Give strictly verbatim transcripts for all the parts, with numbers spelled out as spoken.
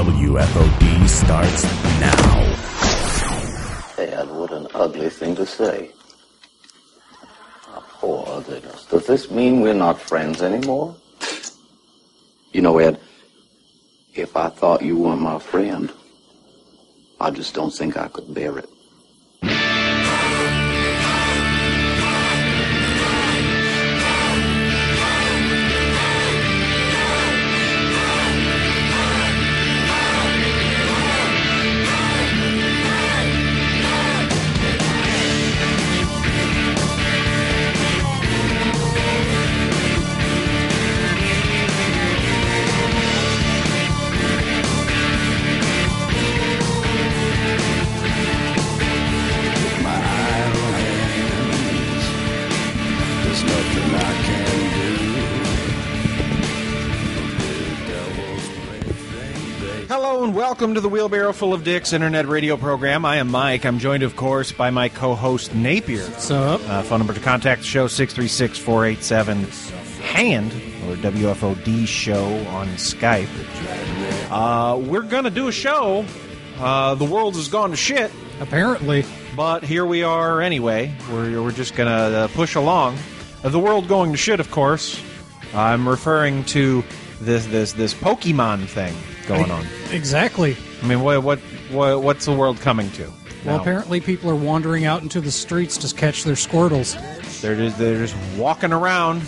W F O D starts now. Dad, what an ugly thing to say. Ah, poor ugliness. Does this mean we're not friends anymore? You know, Ed, if I thought you weren't my friend, I just don't think I could bear it. Welcome to the Wheelbarrow Full of Dicks Internet radio program. I am Mike. I'm joined, of course, by my co-host, Napier. What's up? Uh, phone number to contact the show, six three six, four eight seven, HAND, or W F O D show on Skype. Uh, we're going to do a show. Uh, the world has gone to shit. Apparently. But here we are anyway. We're, we're just going to uh, push along. Uh, the world going to shit, of course. I'm referring to this this this Pokemon thing going on. Exactly. I mean, what what, what what's the world coming to? Well, now? Apparently people are wandering out into the streets to catch their Squirtles. They're just, they're just walking around.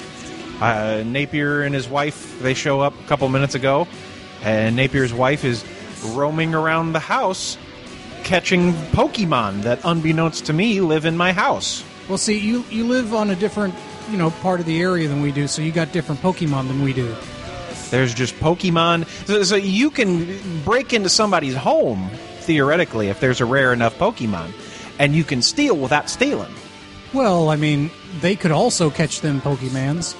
Uh, Napier and his wife, they show up a couple minutes ago, and Napier's wife is roaming around the house catching Pokemon that, unbeknownst to me, live in my house. Well, see, you, you live on a different, you know, part of the area than we do, so you got different Pokemon than we do. There's just Pokemon. So, so you can break into somebody's home, theoretically, if there's a rare enough Pokemon, and you can steal without stealing. Well, I mean, they could also catch them Pokemons.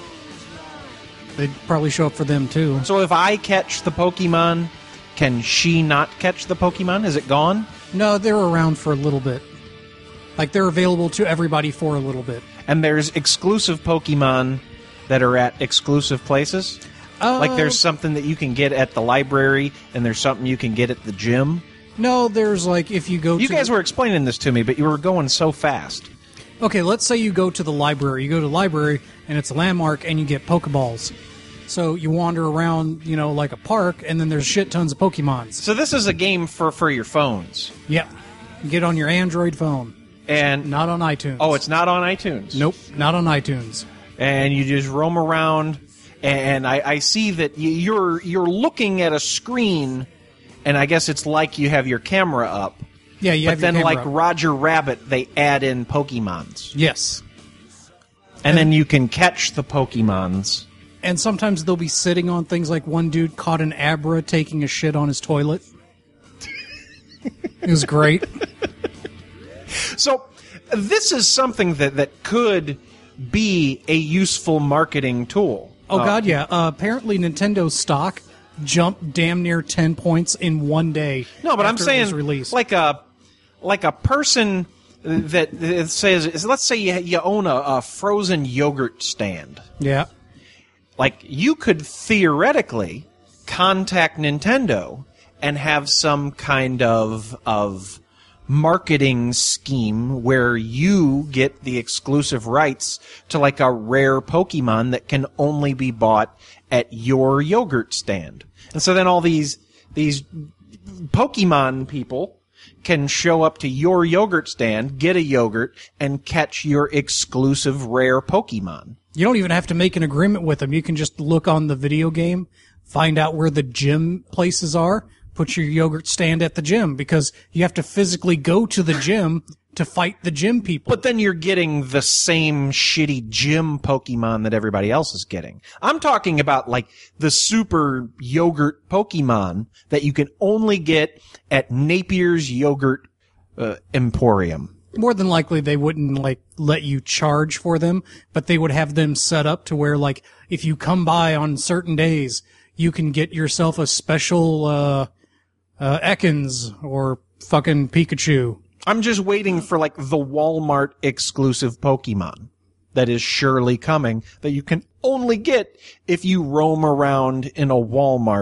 They'd probably show up for them, too. So if I catch the Pokemon, can she not catch the Pokemon? Is it gone? No, they're around for a little bit. Like, they're available to everybody for a little bit. And there's exclusive Pokemon that are at exclusive places? Uh, like there's something that you can get at the library, and there's something you can get at the gym? No, there's like, if you go You to... guys the... were explaining this to me, but you were going so fast. Okay, let's say you go to the library. You go to the library, and it's a landmark, and you get Pokeballs. So you wander around, you know, like a park, and then there's shit tons of Pokemons. So this is a game for, for your phones. Yeah. You get on your Android phone. And not on iTunes. Oh, it's not on iTunes? Nope, not on iTunes. And you just roam around, and I, I see that you're you're looking at a screen, and I guess it's like you have your camera up. Yeah, you but have your then, camera like up. Roger Rabbit, they add in Pokemons. Yes. And, and then you can catch the Pokemons. And sometimes they'll be sitting on things, like one dude caught an Abra taking a shit on his toilet. It was great. So this is something that, that could be a useful marketing tool. Oh, uh, God, yeah. Uh, apparently Nintendo's stock jumped damn near ten points in one day. No, but I'm after saying it was released. like a like a person that, that says, let's say you, you own a, a frozen yogurt stand. Yeah. Like, you could theoretically contact Nintendo and have some kind of of marketing scheme where you get the exclusive rights to like a rare Pokemon that can only be bought at your yogurt stand. And so then all these these Pokemon people can show up to your yogurt stand, get a yogurt, and catch your exclusive rare Pokemon. You don't even have to make an agreement with them. You can just look on the video game, find out where the gym places are, put your yogurt stand at the gym, because you have to physically go to the gym to fight the gym people. But then you're getting the same shitty gym Pokemon that everybody else is getting. I'm talking about like the super yogurt Pokemon that you can only get at Napier's Yogurt uh, Emporium. More than likely, they wouldn't like let you charge for them, but they would have them set up to where, like, if you come by on certain days, you can get yourself a special uh, uh, Ekans or fucking Pikachu. I'm just waiting for like the Walmart exclusive Pokemon that is surely coming that you can only get if you roam around in a Walmart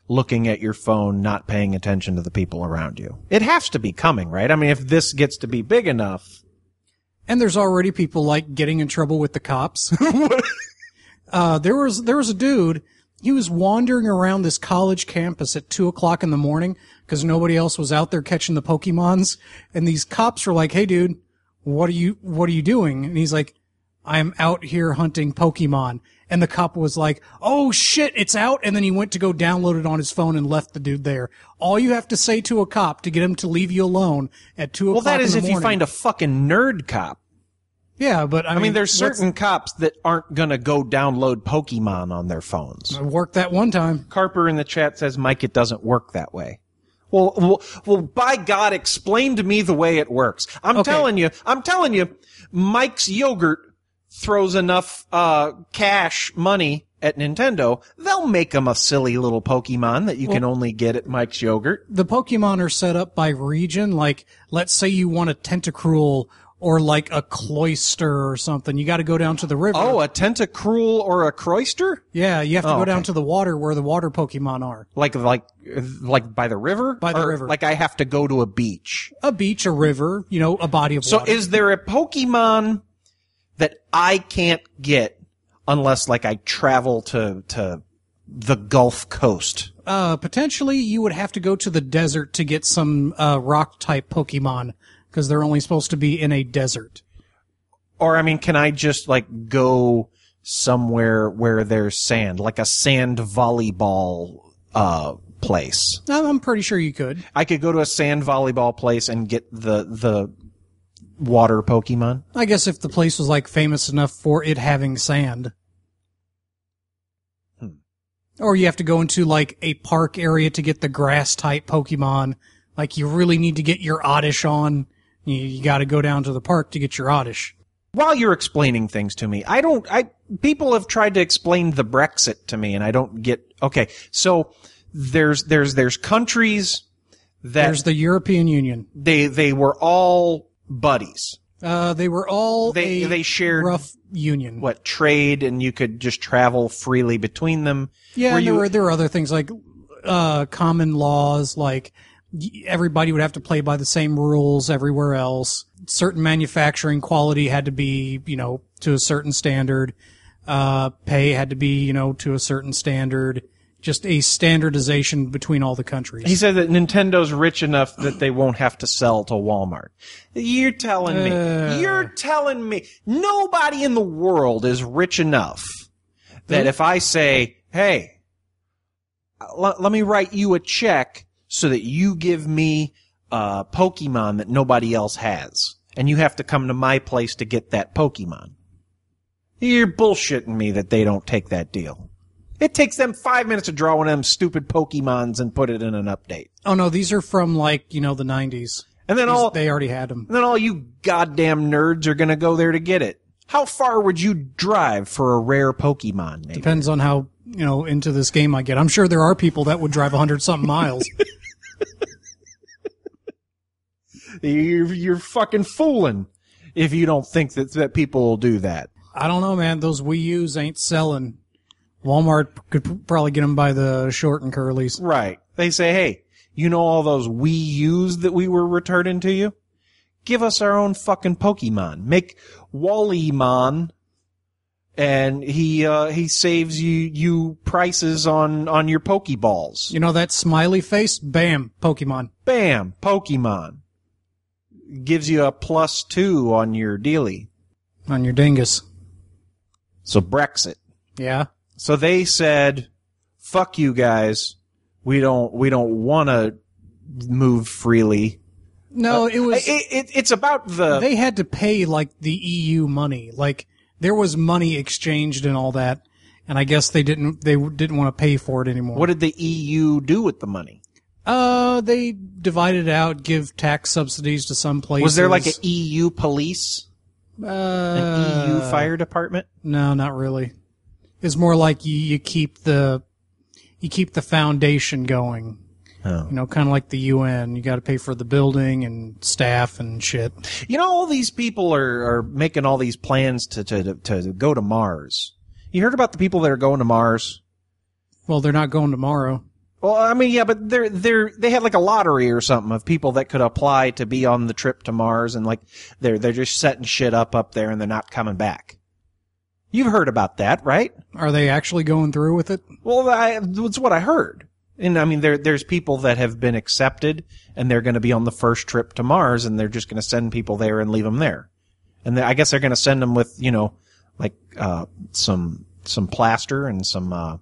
looking at your phone, not paying attention to the people around you. It has to be coming, right? I mean, if this gets to be big enough. And there's already people like getting in trouble with the cops. uh, there was, there was a dude, he was wandering around this college campus at two o'clock in the morning because nobody else was out there catching the Pokemons. And these cops were like, hey dude, what are you, what are you doing? And he's like, I'm out here hunting Pokemon. And the cop was like, oh shit, it's out. And then he went to go download it on his phone and left the dude there. All you have to say to a cop to get him to leave you alone at two Well, o'clock that in is the if morning. you find a fucking nerd cop. Yeah, but I, I mean, mean, there's what's- certain cops that aren't going to go download Pokemon on their phones. I worked that one time. Carper in the chat says, Mike, it doesn't work that way. Well, well, well, by God, explain to me the way it works. I'm Okay. telling you, I'm telling you, Mike's Yogurt throws enough uh cash money at Nintendo, they'll make them a silly little Pokemon that you can only get at Mike's Yogurt. The Pokemon are set up by region. Like, let's say you want a Tentacruel or like a Cloyster or something. You got to go down to the river. Oh, a Tentacruel or a Croyster? yeah, you have to Oh, go down okay. to the water where the water Pokemon are. Like, like, like by the river? By the Or river. Like I have to go to a beach. A beach, a river, you know, a body of So water. is there a Pokemon that I can't get unless, like, I travel to to the Gulf Coast? Uh, potentially you would have to go to the desert to get some, uh, rock type Pokemon because they're only supposed to be in a desert. Or, I mean, can I just, like, go somewhere where there's sand, like a sand volleyball uh place? I'm I'm pretty sure you could. I could go to a sand volleyball place and get the the water Pokemon. I guess if the place was like famous enough for it having sand. Hmm. Or you have to go into like a park area to get the grass type Pokemon. Like you really need to get your Oddish on. You, you got to go down to the park to get your Oddish. While you're explaining things to me, I don't, I, people have tried to explain the Brexit to me and I don't get, okay, so there's, there's, there's countries that There's the European Union. they, they were all buddies. Uh, they were all They- a they shared- rough union. What, trade and you could just travel freely between them. Yeah, Were and there you- were there were other things like uh common laws, like y- everybody would have to play by the same rules everywhere else. Certain manufacturing quality had to be, you know, to a certain standard. Uh, pay had to be, you know, to a certain standard. Just a standardization between all the countries. He said that Nintendo's rich enough that they won't have to sell to Walmart. You're telling me. Uh. You're telling me. Nobody in the world is rich enough that if I say, hey, l- let me write you a check so that you give me a Pokemon that nobody else has, and you have to come to my place to get that Pokemon. You're bullshitting me that they don't take that deal. It takes them five minutes to draw one of them stupid Pokemons and put it in an update. Oh no, these are from like, you know, the nineties. And then all, They already had them. and then all you goddamn nerds are gonna go there to get it. How far would you drive for a rare Pokemon, Nate? Depends on how, you know, into this game I get. I'm sure there are people that would drive a hundred something miles. You're, you're fucking fooling if you don't think that, that people will do that. I don't know, man. Those Wii U's ain't selling. Walmart could p- probably get them by the short and curlies. Right. They say, hey, you know all those Wii U's that we were returning to you? Give us our own fucking Pokemon. Make Wally-Mon, and he uh, he saves you you prices on, on your Pokeballs. You know that smiley face? Bam, Pokemon. Bam, Pokemon. Gives you a plus two on your dealie. On your dingus. So Brexit. Yeah. So they said, fuck you guys. We don't, we don't want to move freely. No, it was, It, it, it's about the, they had to pay like the E U money. Like there was money exchanged and all that. And I guess they didn't, they didn't want to pay for it anymore. what did the E U do with the money? Uh, they divided it out, give tax subsidies to some places. Was there like an E U police? uh, An E U fire department? No, not really. It's more like you, you keep the, you keep the foundation going. Oh. You know, kind of like the U N. You got to pay for the building and staff and shit. You know, all these people are, are making all these plans to, to, to go to Mars. You heard about the people that are going to Mars? Well, they're not going tomorrow. Well, I mean, yeah, but they're they're they had like a lottery or something of people that could apply to be on the trip to Mars, and like they're they're just setting shit up up there, and they're not coming back. You've heard about that, right? Are they actually going through with it? Well, I, that's what I heard. And I mean, there there's people that have been accepted, and they're going to be on the first trip to Mars, and they're just going to send people there and leave them there. And they, I guess they're going to send them with, you know, like uh some some plaster and some uh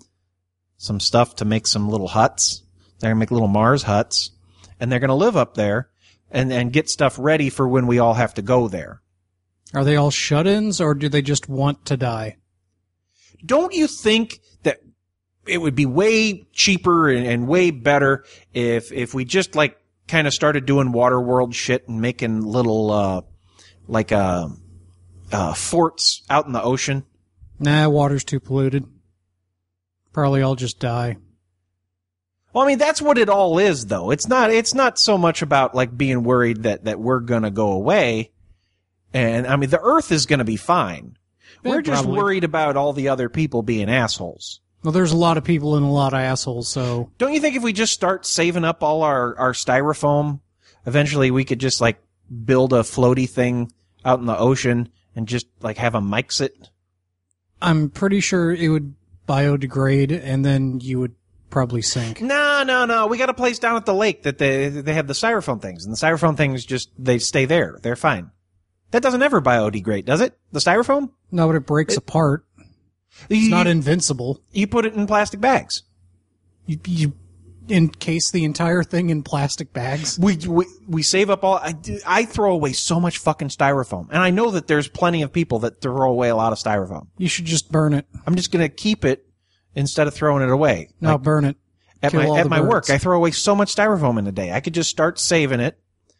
some stuff to make some little huts. They're going to make little Mars huts, and they're going to live up there and and get stuff ready for when we all have to go there. Are they all shut-ins, or do they just want to die? Don't you think that it would be way cheaper and, and way better if if we just like kind of started doing Waterworld shit and making little uh like uh, uh forts out in the ocean? Nah, water's too polluted. Probably all just die. Well, I mean, that's what it all is, though. It's not it's not so much about like being worried that that we're gonna go away. And I mean, the Earth is gonna be fine. Yeah, we're just probably. worried about all the other people being assholes. Well, there's a lot of people and a lot of assholes, so... Don't you think if we just start saving up all our, our styrofoam, eventually we could just, like, build a floaty thing out in the ocean and just, like, have them mix it? I'm pretty sure it would biodegrade, and then you would probably sink. No, no, no. We got a place down at the lake that they they have the styrofoam things, and the styrofoam things just, they stay there. They're fine. That doesn't ever biodegrade, does it? The styrofoam? No, but it breaks It- apart. It's you, not invincible. You put it in plastic bags. You, you encase the entire thing in plastic bags. We, we we save up all. I, do- I throw away so much fucking styrofoam, and I know that there's plenty of people that throw away a lot of styrofoam. You should just burn it. I'm just gonna keep it instead of throwing it away. No, Like, burn it. at Kill my all at the my work, birds. I throw away so much styrofoam in a day. I could just start saving it,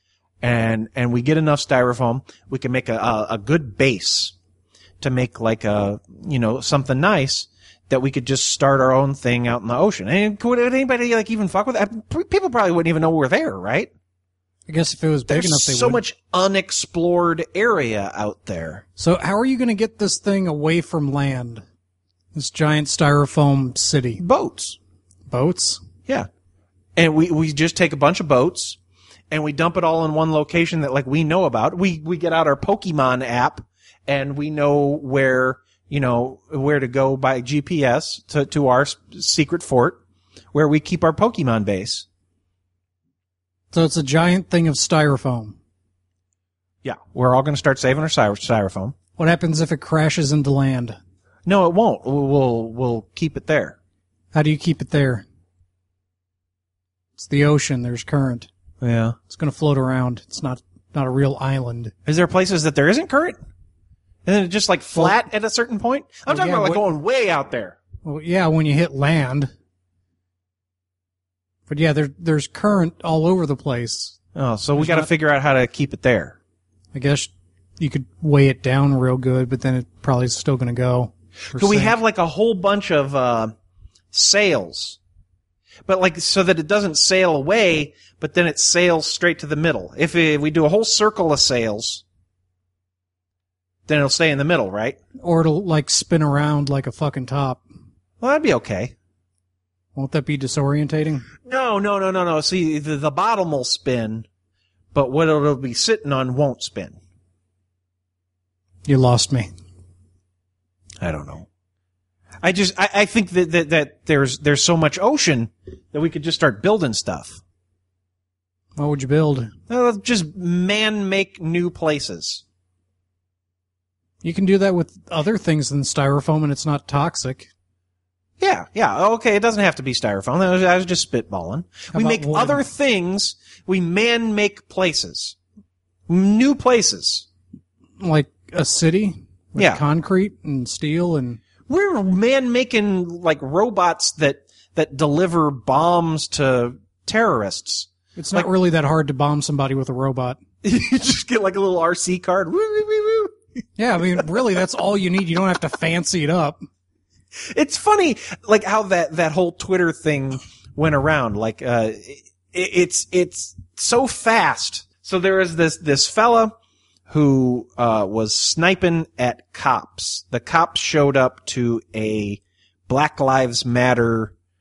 and and we get enough styrofoam, we can make a a, a good base to make like a you know something nice. That we could just start our own thing out in the ocean. And could anybody like even fuck with that? People probably wouldn't even know we're there, right? I guess if it was big There's enough, they so would. much unexplored area out there. So how are you going to get this thing away from land? This giant styrofoam city. Boats. Boats? Yeah. And we, we just take a bunch of boats and we dump it all in one location that like we know about. We, we get out our Pokemon app and we know where, you know, where to go by G P S to, to our s- secret fort where we keep our Pokemon base. So it's a giant thing of styrofoam. Yeah. We're all going to start saving our styro- styrofoam. What happens if it crashes into land? No, it won't. We'll, we'll, we'll keep it there. How do you keep it there? It's the ocean. There's current. Yeah. It's going to float around. It's not not a real island. Is there places that there isn't current? And then it's just like flat at a certain point? I'm Well, talking yeah, about like what- going way out there. Well, yeah, when you hit land. But yeah, there there's current all over the place. Oh, so we There's got to not- figure out how to keep it there. I guess you could weigh it down real good, but then it probably is still going to go. or Could we sink. have like a whole bunch of uh, sails, but like so that it doesn't sail away, but then it sails straight to the middle? If it, we do a whole circle of sails, then it'll stay in the middle, right? Or it'll like spin around like a fucking top. Well, that'd be okay. Won't that be disorientating? No, no, no, no, no. See, the, the bottom will spin, but what it'll be sitting on won't spin. You lost me. I don't know. I just I, I think that, that that there's there's so much ocean that we could just start building stuff. What would you build? Uh, just man make new places. You can do that with other things than styrofoam, and it's not toxic. Yeah, yeah. Okay, it doesn't have to be styrofoam. I was, I was just spitballing. How We about make wood? other things. We man make places, new places. Like a city with Yeah. concrete and steel and We're man making like robots that that deliver bombs to terrorists. it's not Like- really that hard to bomb somebody with a robot. You just get like a little R C card. Woo, woo, woo, woo. Yeah, I mean, really, that's all you need. You don't have to fancy it up. It's funny, like how that, that whole Twitter thing went around. Like, uh, it, it's, it's so fast. So there is this, this fella who, uh, was sniping at cops. The cops showed up to a Black Lives Matter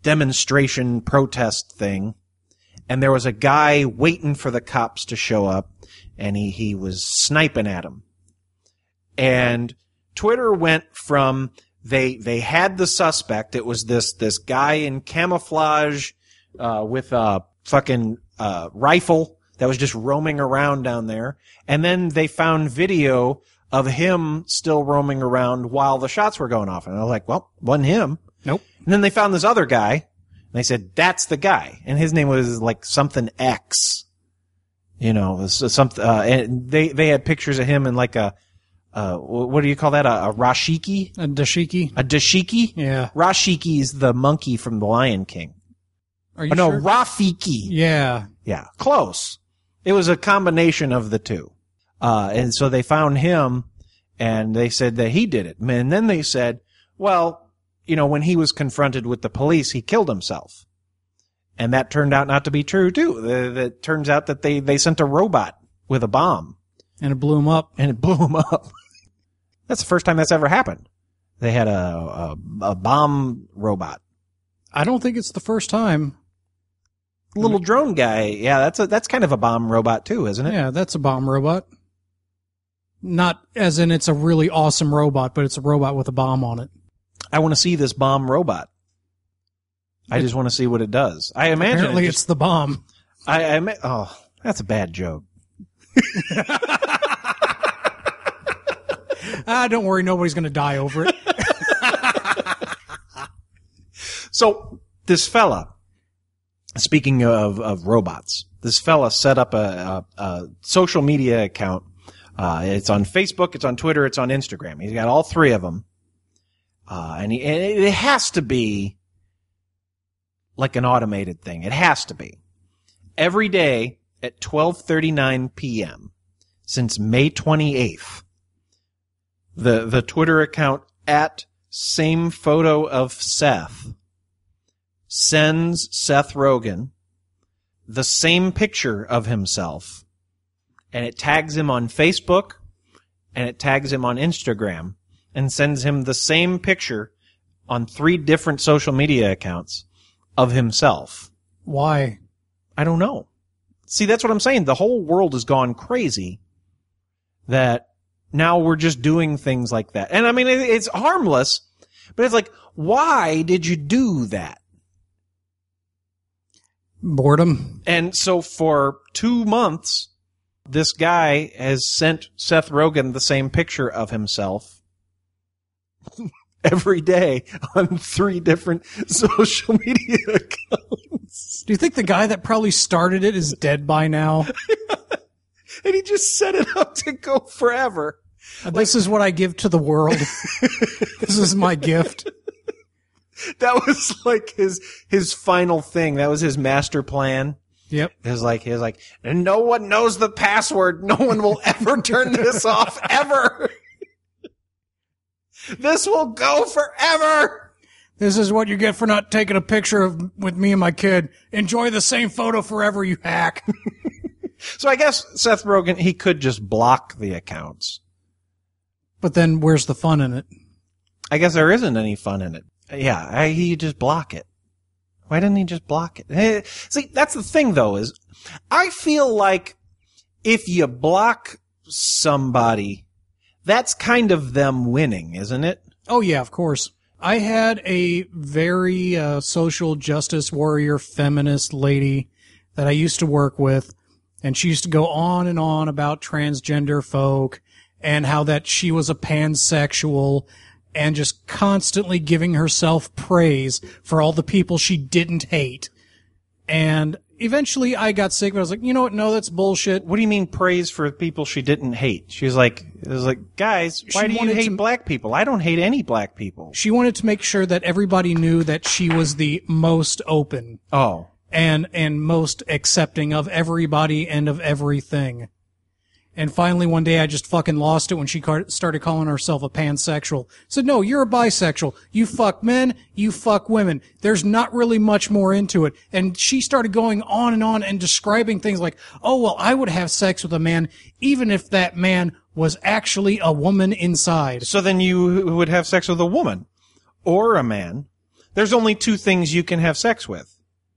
demonstration protest thing, and there was a guy waiting for the cops to show up, and he, he was sniping at him. And Twitter went from they they had the suspect. It was this this guy in camouflage uh, with a fucking uh, rifle that was just roaming around down there. And then they found video of him still roaming around while the shots were going off. And I was like, well, wasn't him. Nope. And then they found this other guy, and they said, that's the guy. And his name was like something X. You know, it was something, uh, and they, they had pictures of him in like a, uh, what do you call that? A, a rashiki? A dashiki? A dashiki? Yeah. Rashiki is the monkey from The Lion King. Are you oh, no, sure? Rafiki. Yeah. Yeah. Close. It was a combination of the two. Uh, and so they found him, and they said that he did it. And then they said, well, you know, when he was confronted with the police, he killed himself. And that turned out not to be true, too. It turns out that they, they sent a robot with a bomb. And it blew him up. And it blew him up. That's the first time that's ever happened. They had a, a, a bomb robot. I don't think it's the first time. Little drone guy. Yeah, that's a, that's kind of a bomb robot, too, isn't it? Yeah, that's a bomb robot. Not as in it's a really awesome robot, but it's a robot with a bomb on it. I want to see this bomb robot. I just want to see what it does. I imagine Apparently it it's just, the bomb. I, I oh, that's a bad joke. Ah, don't worry, nobody's going to die over it. So this fella, speaking of of robots, this fella set up a, a, a social media account. Uh, it's on Facebook, it's on Twitter, it's on Instagram. He's got all three of them. Uh, and, he, and it has to be like an automated thing. It has to be. Every day at twelve thirty-nine p.m. since May twenty-eighth, the, the Twitter account at same photo of Seth sends Seth Rogen the same picture of himself, and it tags him on Facebook, and it tags him on Instagram, and sends him the same picture on three different social media accounts of himself. Why? I don't know. See, that's what I'm saying. The whole world has gone crazy that now we're just doing things like that. And I mean, it, it's harmless, but it's like, why did you do that? Boredom. And so for two months, this guy has sent Seth Rogen the same picture of himself every day on three different social media accounts. Do you think the guy that probably started it is dead by now? And he just set it up to go forever. This is what I give to the world. This is my gift. That was like his his final thing. That was his master plan. Yep. It was like, he was like, and no one knows the password. No one will ever turn this off, ever. This will go forever. This is what you get for not taking a picture of with me and my kid. Enjoy the same photo forever, you hack. So I guess Seth Rogen, he could just block the accounts. But then where's the fun in it? I guess there isn't any fun in it. Yeah, I, he just block it. Why didn't he just block it? Hey, see, that's the thing, though, is I feel like if you block somebody, that's kind of them winning, isn't it? Oh, yeah, of course. I had a very uh, social justice warrior feminist lady that I used to work with, and she used to go on and on about transgender folk and how that she was a pansexual and just constantly giving herself praise for all the people she didn't hate. And eventually I got sick of it. I was like, you know what? No, that's bullshit. What do you mean praise for people she didn't hate? She was like, it was like, guys, why She do you wanted hate to- black people? I don't hate any black people. She wanted to make sure that everybody knew that she was the most open Oh. and and most accepting of everybody and of everything. And finally, one day, I just fucking lost it when she car- started calling herself a pansexual. Said, no, you're a bisexual. You fuck men, you fuck women. There's not really much more into it. And she started going on and on and describing things like, oh, well, I would have sex with a man even if that man was actually a woman inside. So then you would have sex with a woman or a man There's only two things you can have sex with.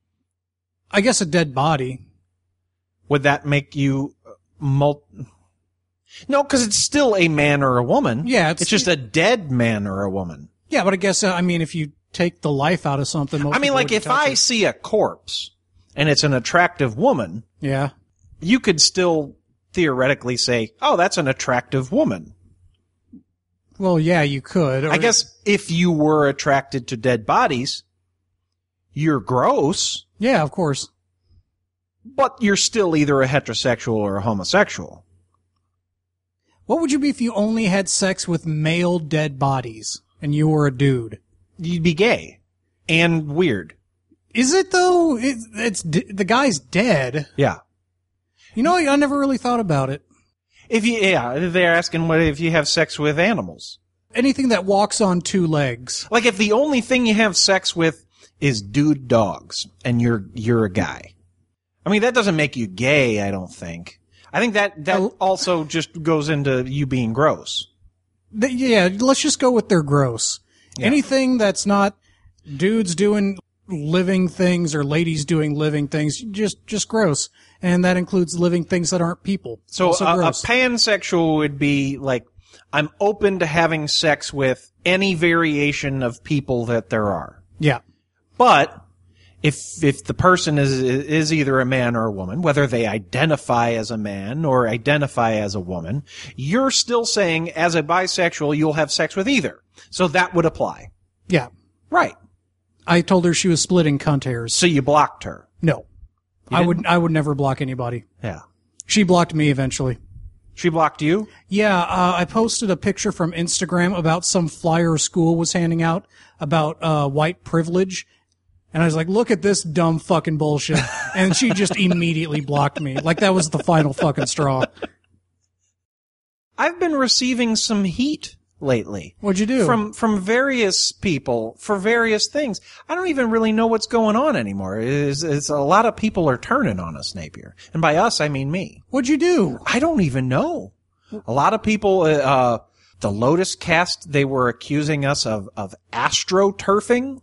I guess a dead body. Would that make you mul- No, because it's still a man or a woman. Yeah, it's- it's just a dead man or a woman. Yeah, but I guess, uh, I mean, if you take the life out of something, most I mean, people like, wouldn't if touch I it. see a corpse and it's an attractive woman, Yeah. you could still theoretically say, oh, that's an attractive woman. Well, yeah, you could. Or I guess if you were attracted to dead bodies, you're gross, Yeah, of course. but you're still either a heterosexual or a homosexual. What would you be if you only had sex with male dead bodies and you were a dude? You'd be gay and weird. Is it though? It, it's d- the guy's dead. Yeah. You know, I never really thought about it. If you, yeah, they're asking what if you have sex with animals. Anything that walks on two legs. Like if the only thing you have sex with is dude dogs and you're, you're a guy. I mean, that doesn't make you gay, I don't think. I think that, that Oh. also just goes into you being gross. Th- yeah, let's just go with they're gross. Yeah. Anything that's not dudes doing living things or ladies doing living things, just just gross. And that includes living things that aren't people. So Also a, a gross. pansexual would be like, I'm open to having sex with any variation of people that there are. Yeah. But if if the person is is either a man or a woman, whether they identify as a man or identify as a woman, you're still saying as a bisexual you'll have sex with either. So that would apply. Yeah. Right. I told her she was splitting cunt hairs. So you blocked her. No. You I didn't? would I would never block anybody. Yeah. She blocked me eventually. She blocked you? Yeah, uh, I posted a picture from Instagram about some flyer school was handing out about uh, white privilege. And I was like, look at this dumb fucking bullshit. And she just immediately blocked me. Like that was the final fucking straw. I've been receiving some heat lately. What'd you do? From from various people for various things. I don't even really know what's going on anymore. It's, it's a lot of people are turning on us, Napier. And by us, I mean me. What'd you do? I don't even know. A lot of people, uh, uh the Lotus Cast, they were accusing us of, of astroturfing.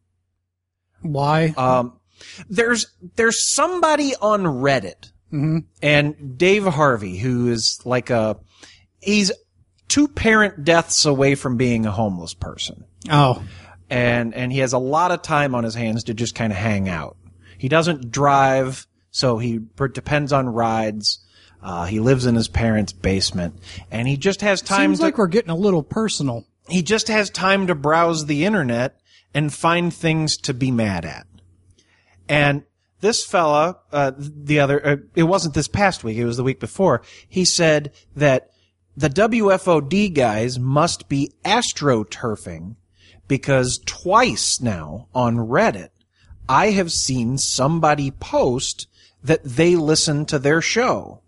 Why? Um, there's, there's somebody on Reddit and Dave Harvey, who is like a, he's two parent deaths away from being a homeless person. Oh. And, and he has a lot of time on his hands to just kind of hang out. He doesn't drive, so he per- depends on rides. Uh, he lives in his parents' basement and he just has time Seems to, like we're getting a little personal. he just has time to browse the internet and find things to be mad at. And this fella, uh, the other, uh, it wasn't this past week, it was the week before, he said that the W F O D guys must be astroturfing because twice now on Reddit, I have seen somebody post that they listen to their show.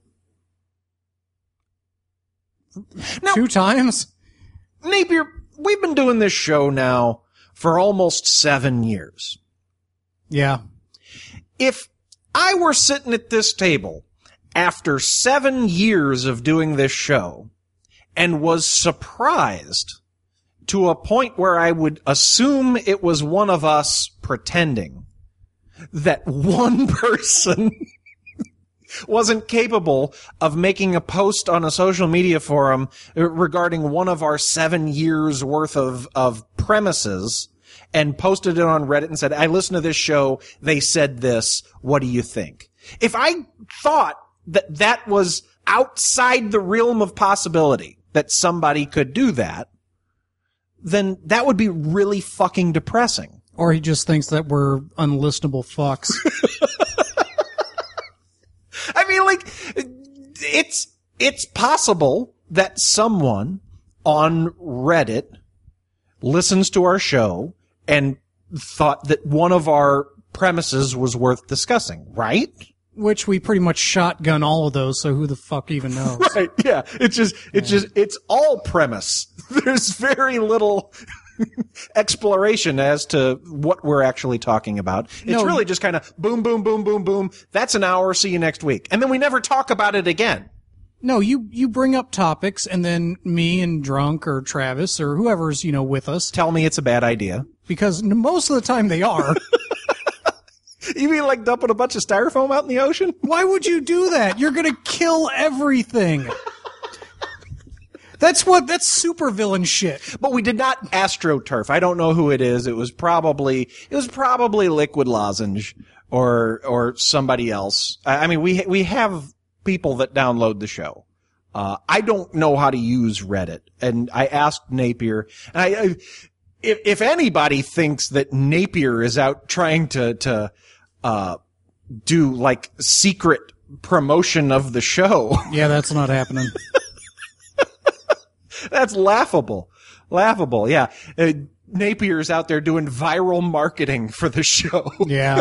Now, Two times? Napier, we've been doing this show now for almost seven years. Yeah. If I were sitting at this table after seven years of doing this show and was surprised to a point where I would assume it was one of us pretending that one person wasn't capable of making a post on a social media forum regarding one of our seven years worth of, of premises and posted it on Reddit and said, I listened to this show. They said this. What do you think? If I thought that that was outside the realm of possibility that somebody could do that, then that would be really fucking depressing. Or he just thinks that we're unlistenable fucks. I mean, like, it's, it's possible that someone on Reddit listens to our show and thought that one of our premises was worth discussing, right? Which we pretty much shotgun all of those, so who the fuck even knows? Right, yeah. It's just, it's just, it's all premise. There's very little exploration as to what we're actually talking about. It's No, really you- just kind of boom, boom, boom, boom, boom. That's an hour. See you next week. And then we never talk about it again. No, you, you bring up topics, and then me and Drunk or Travis or whoever's, you know, with us, Tell me it's a bad idea. because n- most of the time they are. You mean like dumping a bunch of styrofoam out in the ocean? Why would you do that? You're gonna kill everything. That's what, that's supervillain shit. But we did not AstroTurf. I don't know who it is. It was probably, it was probably Liquid Lozenge or, or somebody else. I I mean, we, we have people that download the show. Uh, I don't know how to use Reddit. And I asked Napier, and I, I if, if anybody thinks that Napier is out trying to, to, uh, do like secret promotion of the show, Yeah, that's not happening. that's laughable. Laughable. Yeah. Uh, Napier's out there doing viral marketing for the show. Yeah.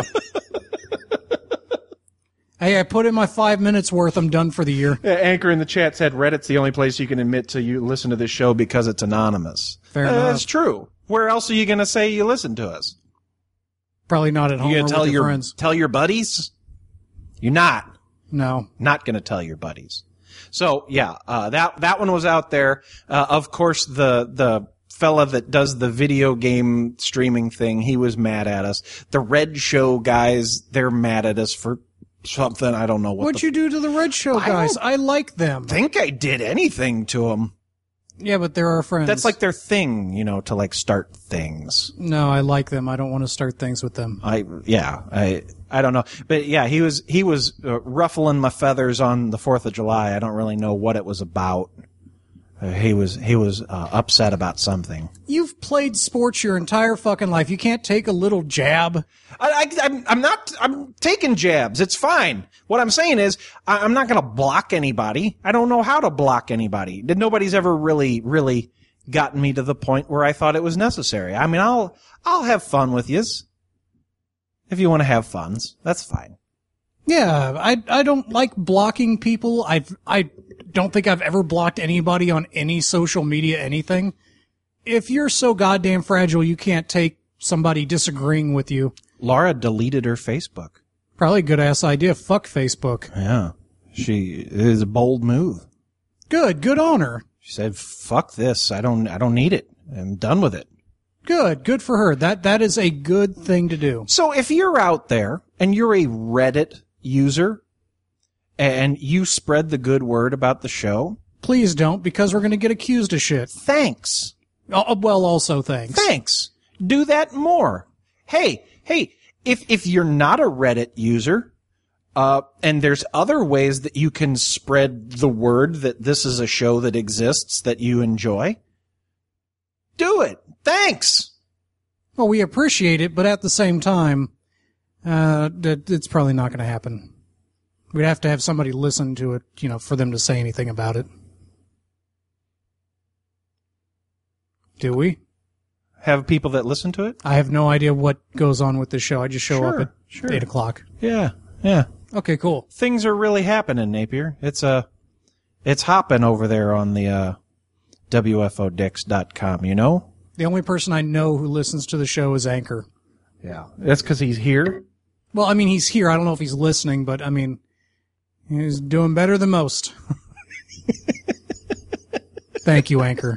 Hey, I put in my five minutes worth. I'm done for the year. Uh, Anchor in the chat said Reddit's the only place you can admit to you listen to this show because it's anonymous. Fair Uh, enough. That's true. Where else are you going to say you listen to us? Probably not at home You or going to tell with your your friends. tell your buddies? You're not. No. Not going to tell your buddies. So yeah, uh, that that one was out there. Uh, of course, the the fella that does the video game streaming thing, he was mad at us. The Red Show guys, they're mad at us for something. I don't know what. What'd the you do to the Red Show I guys? don't I like them. think I did anything to them. Yeah, but they're our friends. That's like their thing, you know, to like start things. No, I like them. I don't want to start things with them. I yeah, I I don't know, but yeah, he was he was uh, ruffling my feathers on the Fourth of July. I don't really know what it was about. Uh, he was he was uh, upset about something. You've played sports your entire fucking life. You can't take a little jab. I, I I'm I'm not I'm taking jabs. It's fine. What I'm saying is I, I'm not going to block anybody. I don't know how to block anybody. Nobody's ever really really gotten me to the point where I thought it was necessary. I mean, I'll I'll have fun with yous. If you want to have funs, that's fine. Yeah, I I don't like blocking people. I I don't think I've ever blocked anybody on any social media anything. If you're so goddamn fragile, you can't take somebody disagreeing with you. Laura deleted her Facebook. Probably a good ass idea. Fuck Facebook. Yeah. She it is a bold move. Good, good on her. She said, "Fuck this. I don't I don't need it. I'm done with it." Good, good for her. That that is a good thing to do. So if you're out there and you're a Reddit user and you spread the good word about the show, Please don't, because we're going to get accused of shit. thanks. Oh, well, also thanks. Thanks. Do that more. Hey, hey, if if you're not a Reddit user, uh, and there's other ways that you can spread the word that this is a show that exists that you enjoy, do it. Thanks. Well, we appreciate it, but at the same time, uh, that it's probably not going to happen. We'd have to have somebody listen to it, you know, for them to say anything about it. Do we? Have people that listen to it? I have no idea what goes on with this show. I just show Sure, up at sure. eight o'clock. Yeah, yeah. Okay, cool. Things are really happening, Napier. It's uh, it's hopping over there on the uh, W F O dix dot com, you know? The only person I know who listens to the show is Anchor. Yeah. That's because he's here? Well, I mean, he's here. I don't know if he's listening, but I mean, he's doing better than most. Thank you, Anchor.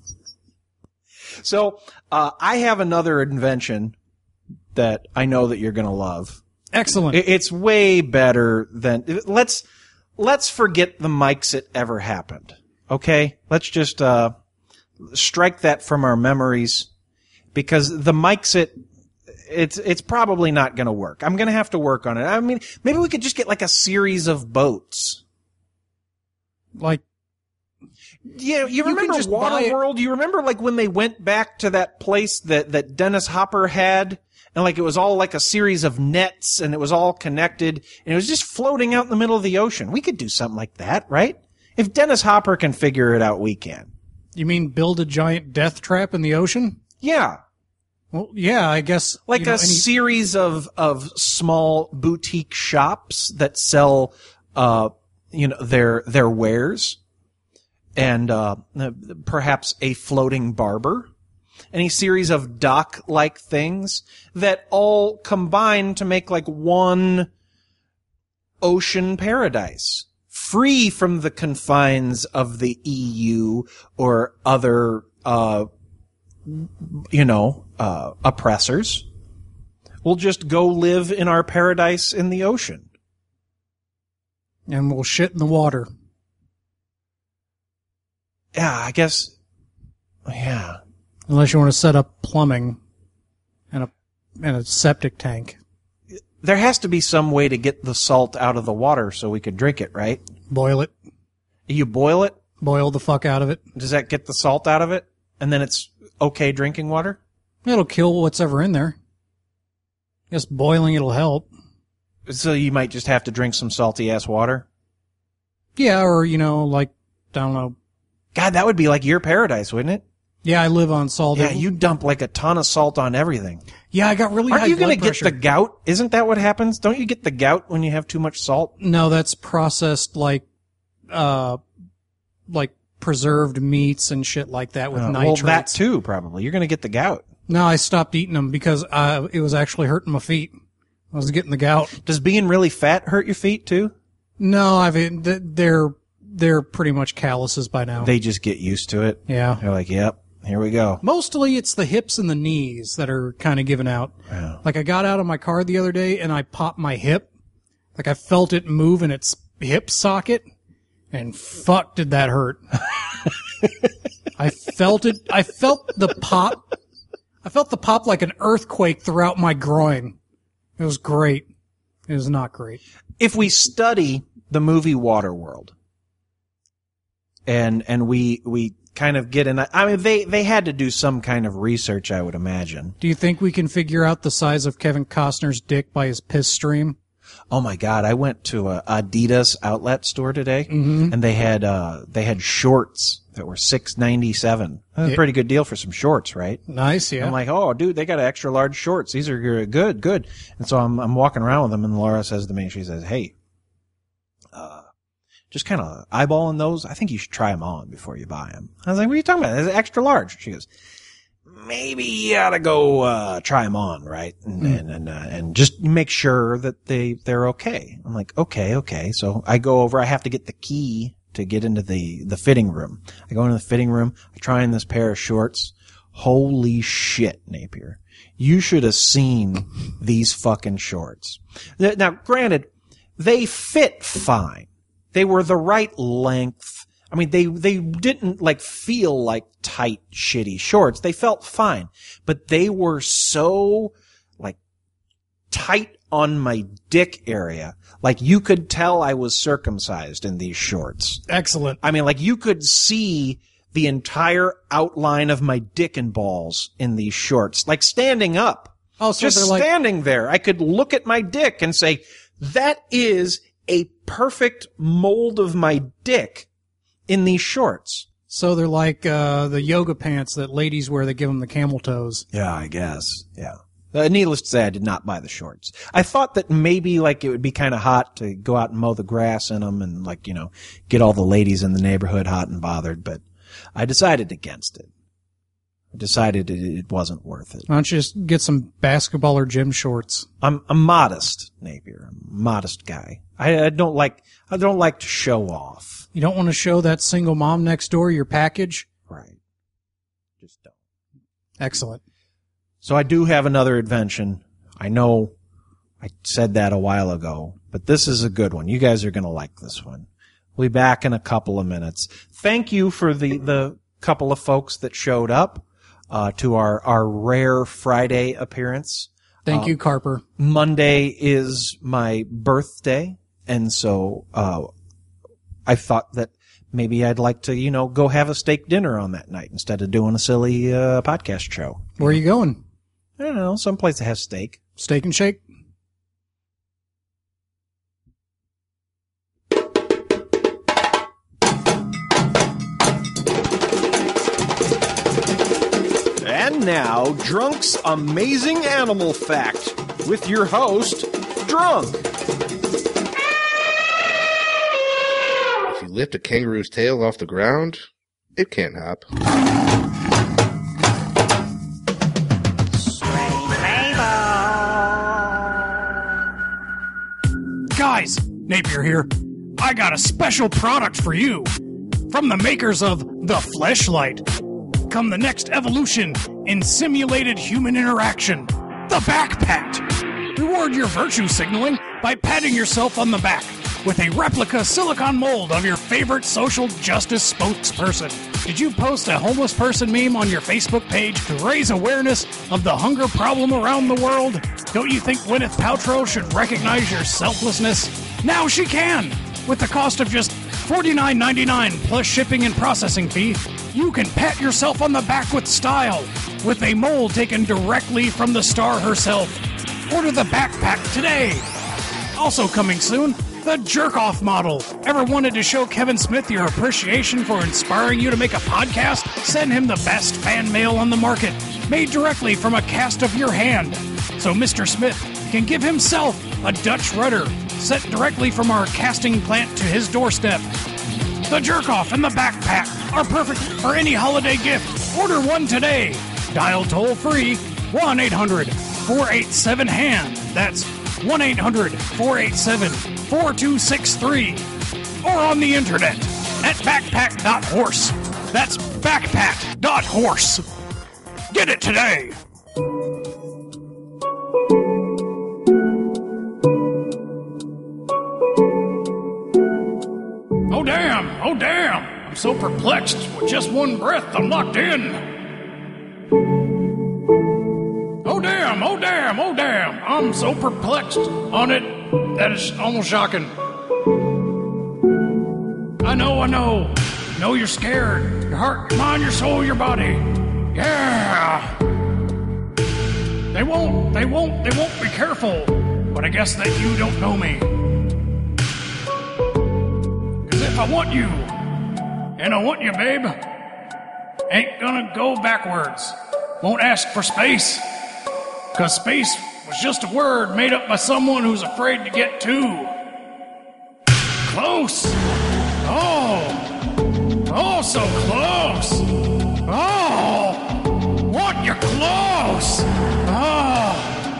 So, uh, I have another invention that I know that you're going to love. Excellent. It- It's way better than, let's, let's forget the mics that ever happened. Okay? Let's just, uh, strike that from our memories because the mics it, it's, it's probably not going to work. I'm going to have to work on it. I mean, maybe we could just get like a series of boats. Like, Yeah, you can remember just buy it- Waterworld? You remember like when they went back to that place that, that Dennis Hopper had? And like it was all like a series of nets and it was all connected and it was just floating out in the middle of the ocean. We could do something like that, right? If Dennis Hopper can figure it out, we can. you mean build a giant death trap in the ocean? Yeah. Well, yeah, I guess. Like you know, a any- series of, of small boutique shops that sell, uh, you know, their, their wares. And uh, perhaps a floating barber, any series of dock-like things that all combine to make like one ocean paradise free from the confines of the E U or other, uh, you know, uh, oppressors. We'll just go live in our paradise in the ocean. And we'll shit in the water. Yeah, I guess. Yeah. Unless you want to set up plumbing and a and a septic tank. There has to be some way to get the salt out of the water so we could drink it, right? Boil it. You boil it? Boil the fuck out of it. Does that get the salt out of it? And then it's okay drinking water? It'll kill what's ever in there. Just boiling it'll help. So you might just have to drink some salty-ass water? Yeah, or, you know, like, I don't know. God, that would be like your paradise, wouldn't it? Yeah, I live on salt. Yeah, you dump like a ton of salt on everything. Yeah, I got really Aren't high you blood going to get pressure. the gout? Isn't that what happens? Don't you get the gout when you have too much salt? No, that's processed like, uh, like preserved meats and shit like that with Uh, well, nitrates. that too, probably. You're going to get the gout. No, I stopped eating them because uh, it was actually hurting my feet. I was getting the gout. Does being really fat hurt your feet too? No, I've they're they're pretty much calluses by now. They just get used to it. Yeah. They're like, yep, here we go. Mostly it's the hips and the knees that are kind of giving out. Yeah. Like I got out of my car the other day and I popped my hip. Like I felt it move in its hip socket, and fuck did that hurt. I felt it. I felt the pop. I felt the pop like an earthquake throughout my groin. It was great. It was not great. If we study the movie Waterworld, and and we we kind of get in, I mean, they they had to do some kind of research, I would imagine. Do you think we can figure out the size of Kevin Costner's dick by his piss stream? Oh my God! I went to a Adidas outlet store today, Mm-hmm. and they had uh they had shorts that were six ninety seven. That's a Yeah. pretty good deal for some shorts, right? Nice, yeah. I'm like, oh, dude, they got extra large shorts. These are good, good. And so I'm I'm walking around with them, and Laura says to me, she says, hey, uh, just kind of eyeballing those. I think you should try them on before you buy them. I was like, what are you talking about? It's extra large. She goes, maybe you ought to go uh, try them on, right? And Mm. and and, uh, and just make sure that they they're okay. I'm like, okay, okay. So I go over. I have to get the key to get into the the fitting room. I go into the fitting room. I try on this pair of shorts. Holy shit, Napier! You should have seen these fucking shorts. Now, granted, they fit fine. They were the right length. I mean, they, they didn't like feel like tight, shitty shorts. They felt fine, but they were so like tight on my dick area. Like you could tell I was circumcised in these shorts. Excellent. I mean, like you could see the entire outline of my dick and balls in these shorts, like standing up. Oh, so Just they're like, standing there. I could look at my dick and say, that is a perfect mold of my dick in these shorts. so they're like uh, the yoga pants that ladies wear that give them the camel toes. Yeah, I guess. Yeah. Uh, needless to say, I did not buy the shorts. I thought that maybe like it would be kind of hot to go out and mow the grass in them and like, you know, get all the ladies in the neighborhood hot and bothered, but I decided against it. I decided it, it wasn't worth it. Why don't you just get some basketball or gym shorts? I'm a modest, Napier. I'm a modest guy. I, I don't like, I don't like to show off. You don't want to show that single mom next door your package? Right. Just don't. Excellent. So I do have another invention. I know I said that a while ago, but this is a good one. You guys are going to like this one. We'll be back in a couple of minutes. Thank you for the, the couple of folks that showed up uh, to our, our rare Friday appearance. Thank you, Carper. Monday is my birthday, and so uh, I thought that maybe I'd like to, you know, go have a steak dinner on that night instead of doing a silly uh, podcast show. Where are you going? I don't know, someplace that has steak. Steak and Shake? And now, Drunk's Amazing Animal Fact with your host, Drunk. If you lift a kangaroo's tail off the ground, it can't hop. Guys, Napier here. I I got a special product for you. From the makers of The Fleshlight, come the next evolution in simulated human interaction, the Back Pat. Reward your virtue signaling by patting yourself on the back with a replica silicone mold of your favorite social justice spokesperson. Did you post a homeless person meme on your Facebook page to raise awareness of the hunger problem around the world? Don't you think Gwyneth Paltrow should recognize your selflessness? Now she can! With the cost of just forty-nine ninety-nine plus shipping and processing fee, you can pat yourself on the back with style, with a mold taken directly from the star herself. Order the backpack today. Also coming soon, the jerk-off model. Ever wanted to show Kevin Smith your appreciation for inspiring you to make a podcast? Send him the best fan mail on the market, made directly from a cast of your hand. So Mister Smith can give himself a Dutch rudder, sent directly from our casting plant to his doorstep. The jerk-off and the backpack are perfect for any holiday gift. Order one today. Dial toll-free one eight hundred four eight seven hand. That's one eight hundred four eight seven four two six three. Or on the internet at backpack dot horse. That's backpack dot horse. Get it today. Oh damn, oh damn. I'm so perplexed. With just one breath, I'm locked in. Oh damn, oh damn, oh damn. I'm so perplexed on it that is almost shocking. I know, I know. Know you're scared. Your heart, your mind, your soul, your body. Yeah. They won't, they won't, they won't be careful. But I guess that you don't know me. Cause if I want you, and I want you, babe, ain't gonna go backwards. Won't ask for space. Cause space was just a word made up by someone who's afraid to get too close. Oh, oh, so close. Oh, want you close. Oh,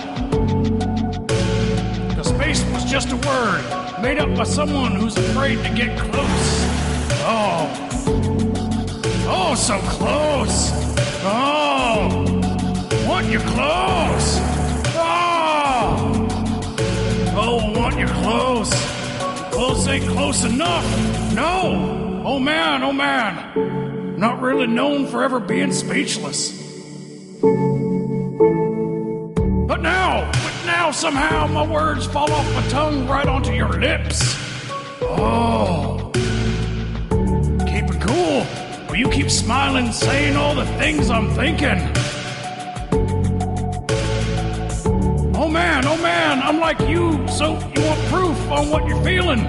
cause space was just a word made up by someone who's afraid to get close. Oh, oh, so close. Oh, want you close. Oh, oh, want you close. Close ain't close enough. No. Oh man, oh man. Not really known for ever being speechless. But now, but now somehow my words fall off my tongue right onto your lips. Oh. Keep it cool. Will you keep smiling, saying all the things I'm thinking? Oh man, oh man, I'm like you, so you want proof on what you're feeling.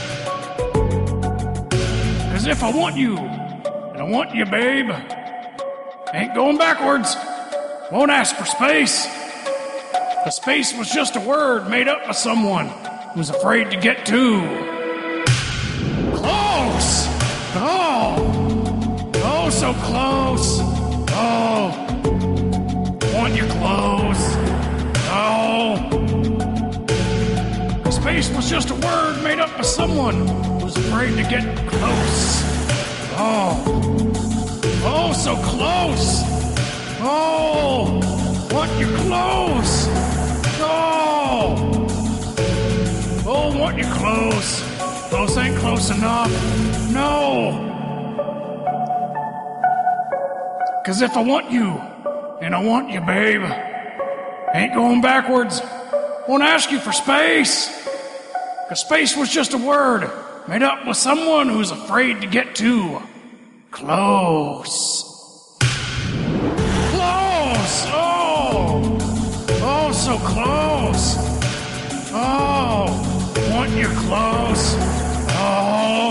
Cause if I want you, and I want you, babe, ain't going backwards, won't ask for space. Cause space was just a word made up by someone who's afraid to get too close. Oh, oh, so close. Oh, want you close. Oh, space was just a word made up by someone who's afraid to get close. Oh, oh, so close. Oh, want you close. Oh, oh, want you close. Close ain't close enough. No. Cause if I want you, and I want you, babe, ain't going backwards. Won't ask you for space. Cause space was just a word made up with someone who's afraid to get too close. Close! Oh! Oh, so close! Oh! Want you close? Oh!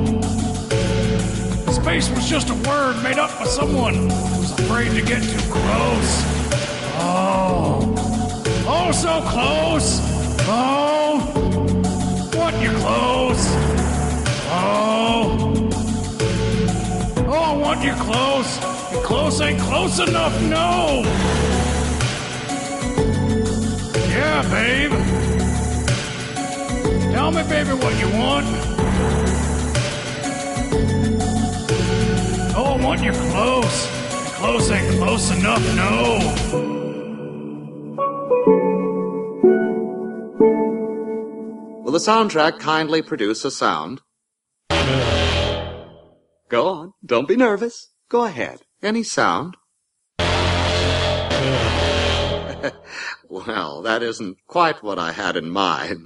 Space was just a word made up by someone who's afraid to get too close. Oh! Oh, so close! Oh! Want you close? Oh! Oh, I want you close. And close ain't close enough, no! Yeah, babe. Tell me, baby, what you want. I want you close. Close ain't close enough, no. Will the soundtrack kindly produce a sound? Go on. Don't be nervous. Go ahead. Any sound? Well, that isn't quite what I had in mind.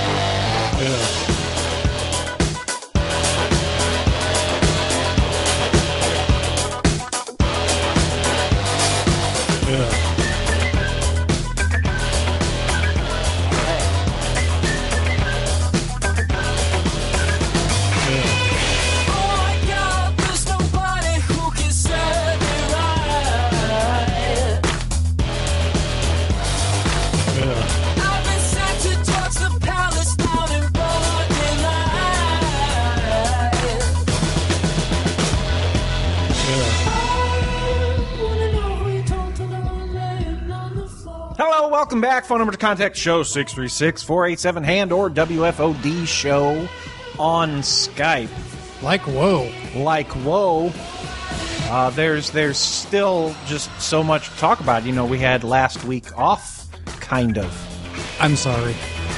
Hello, welcome back. Phone number to contact show six three six, four eight seven, hand or W F O D show on Skype. Like whoa. Like whoa. Uh, there's there's still just so much to talk about. You know, we had last week off, kind of. I'm sorry.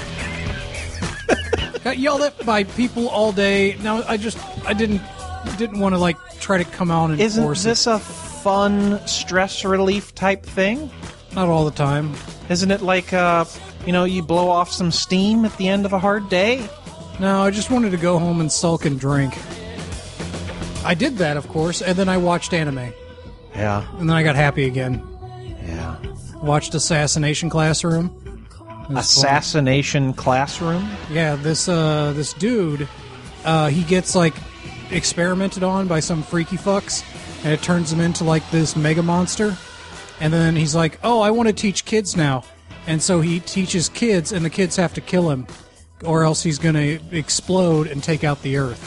Got yelled at by people all day. Now I just I didn't didn't want to like try to come out and Isn't force this it. a fun stress relief type thing? Not all the time. Isn't it like, uh, you know, you blow off some steam at the end of a hard day? No, I just wanted to go home and sulk and drink. I did that, of course, and then I watched anime. Yeah. And then I got happy again. Yeah. Watched Assassination Classroom. It was fun. Assassination Classroom? Yeah, this uh, this dude, uh, he gets like experimented on by some freaky fucks, and it turns him into like this mega monster. And then he's like, "Oh, I want to teach kids now," and so he teaches kids, and the kids have to kill him, or else he's going to explode and take out the Earth.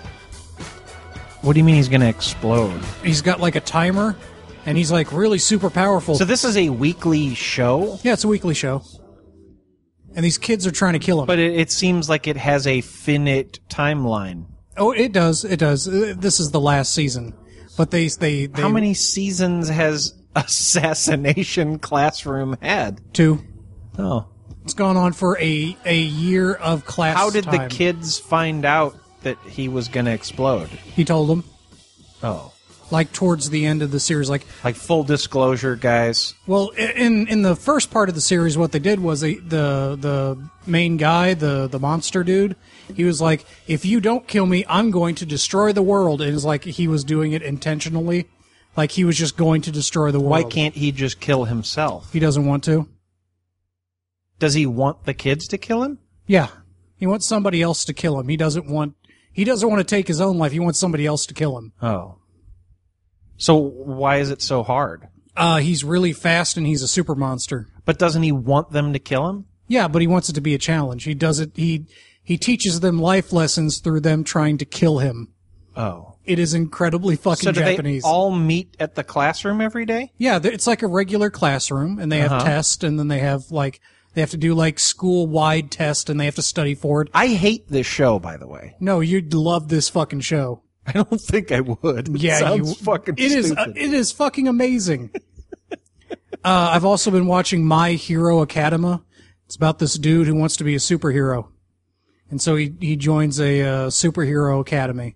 What do you mean he's going to explode? He's got like a timer, and he's like really super powerful. So this is a weekly show? Yeah, it's a weekly show. And these kids are trying to kill him. But it, it seems like it has a finite timeline. Oh, it does. It does. Uh, This is the last season. But they... they, they How many seasons has Assassination Classroom had? Two. Oh. It's gone on for a, a year of class How did time. the kids find out that he was going to explode? He told them. Oh. Like, towards the end of the series. Like, Like, full disclosure, guys. well, i- in in the first part of the series, what they did was they, the the main guy, the, the monster dude, he was like, if you don't kill me, I'm going to destroy the world. And it's like he was doing it intentionally. Like, he was just going to destroy the world. Why can't he just kill himself? He doesn't want to. Does he want the kids to kill him? Yeah. He wants somebody else to kill him. He doesn't want he doesn't want to take his own life. He wants somebody else to kill him. Oh. So why is it so hard? Uh, he's really fast and he's a super monster. But doesn't he want them to kill him? Yeah, but he wants it to be a challenge. He does it he he teaches them life lessons through them trying to kill him. Oh. It is incredibly fucking So do Japanese. they all meet at the classroom every day? Yeah, th- it's like a regular classroom, and they have Uh-huh. tests, and then they have like they have to do like school-wide test, and they have to study for it. I hate this show, by the way. No, you'd love this fucking show. I don't think I would. It Yeah, sounds you, fucking it is. stupid. Uh, it is fucking amazing. uh, I've also been watching My Hero Academia. It's about this dude who wants to be a superhero, and so he he joins a uh, superhero academy.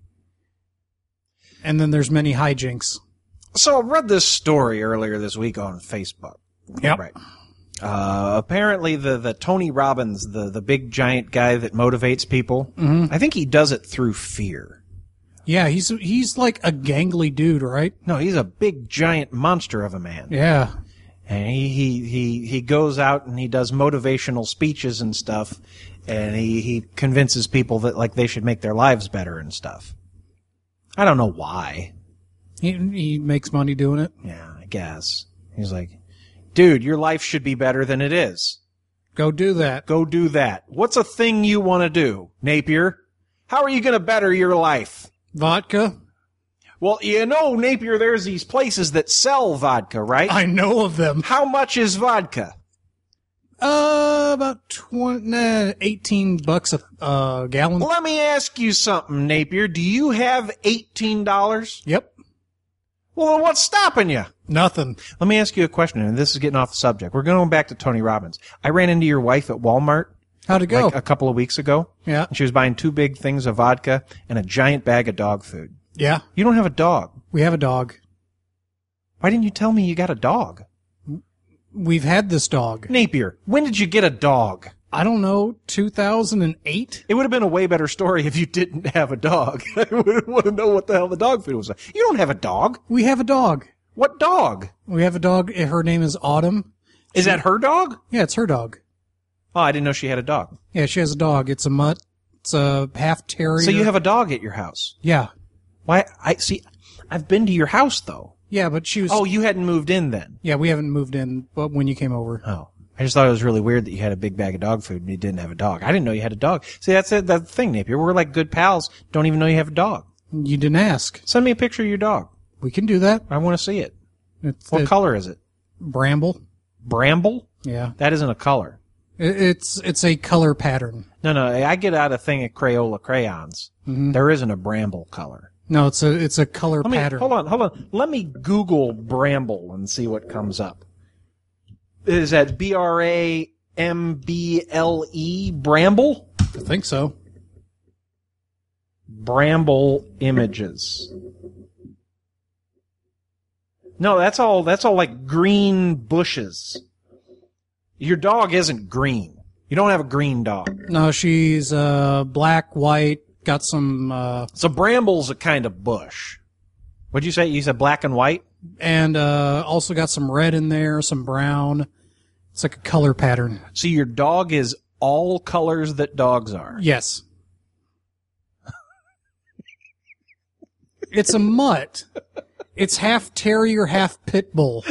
And then there's many hijinks. So I read this story earlier this week on Facebook. Yep. Right. Uh, apparently the, the Tony Robbins, the, the big giant guy that motivates people, Mm-hmm. I think he does it through fear. Yeah, he's he's like a gangly dude, right? No, he's a big giant monster of a man. Yeah. And he, he, he, he goes out and he does motivational speeches and stuff, and he, he convinces people that like they should make their lives better and stuff. I don't know why. He he makes money doing it. Yeah, I guess. He's like, dude, your life should be better than it is. Go do that. Go do that. What's a thing you want to do, Napier? How are you going to better your life? Vodka? Well, you know, Napier, there's these places that sell vodka, right? I know of them. How much is vodka? Uh, about twenty, nah, eighteen bucks a uh, gallon. Let me ask you something, Napier. Do you have eighteen dollars? Yep. Well, what's stopping you? Nothing. Let me ask you a question, and this is getting off the subject. We're going back to Tony Robbins. I ran into your wife at Walmart How'd it go? like a couple of weeks ago. Yeah. And she was buying two big things of vodka and a giant bag of dog food. Yeah. You don't have a dog. We have a dog. Why didn't you tell me you got a dog? We've had this dog. Napier, when did you get a dog? I don't know, two thousand eight? It would have been a way better story if you didn't have a dog. I would want to know what the hell the dog food was. You don't have a dog. We have a dog. What dog? We have a dog. Her name is Autumn. Is that her dog? Yeah, it's her dog. Oh, I didn't know she had a dog. Yeah, she has a dog. It's a mutt. It's a half terrier. So you have a dog at your house. Yeah. Why? I see. I've been to your house though. Yeah, but she was... Oh, you hadn't moved in then. Yeah, we haven't moved in but when you came over. Oh. I just thought it was really weird that you had a big bag of dog food and you didn't have a dog. I didn't know you had a dog. See, that's it. That's the thing, Napier. We're like good pals. Don't even know you have a dog. You didn't ask. Send me a picture of your dog. We can do that. I want to see it. It's What the color is it? Bramble. Bramble? Yeah. That isn't a color. It- It's it's a color pattern. No, no. I get out a thing of Crayola crayons. Mm-hmm. There isn't a bramble color. No, it's a it's a color Let me, pattern. hold on, hold on. Let me Google bramble and see what comes up. Is that B R A M B L E? Bramble? I think so. Bramble images. No, that's all, that's all like green bushes. Your dog isn't green. You don't have a green dog. No, she's uh black, white, got some uh So bramble's a kind of bush. What'd you say? You said black and white? and uh also got some red in there, some brown. It's like a color pattern. So your dog is all colors that dogs are. Yes. It's a mutt. It's half terrier, half pit bull.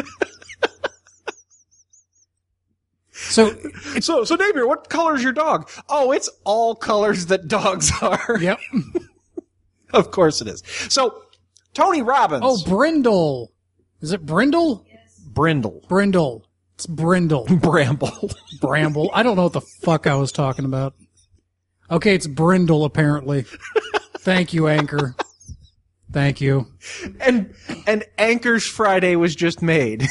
So, So, so Napier, what color is your dog? Oh, it's all colors that dogs are. yep. Of course it is. So, Tony Robbins. Oh, Brindle. Is it Brindle? Brindle. Brindle. It's Brindle. Bramble. Bramble. I don't know what the fuck I was talking about. Okay, it's Brindle, apparently. Thank you, Anchor. Thank you. and, and Anchor's Friday was just made.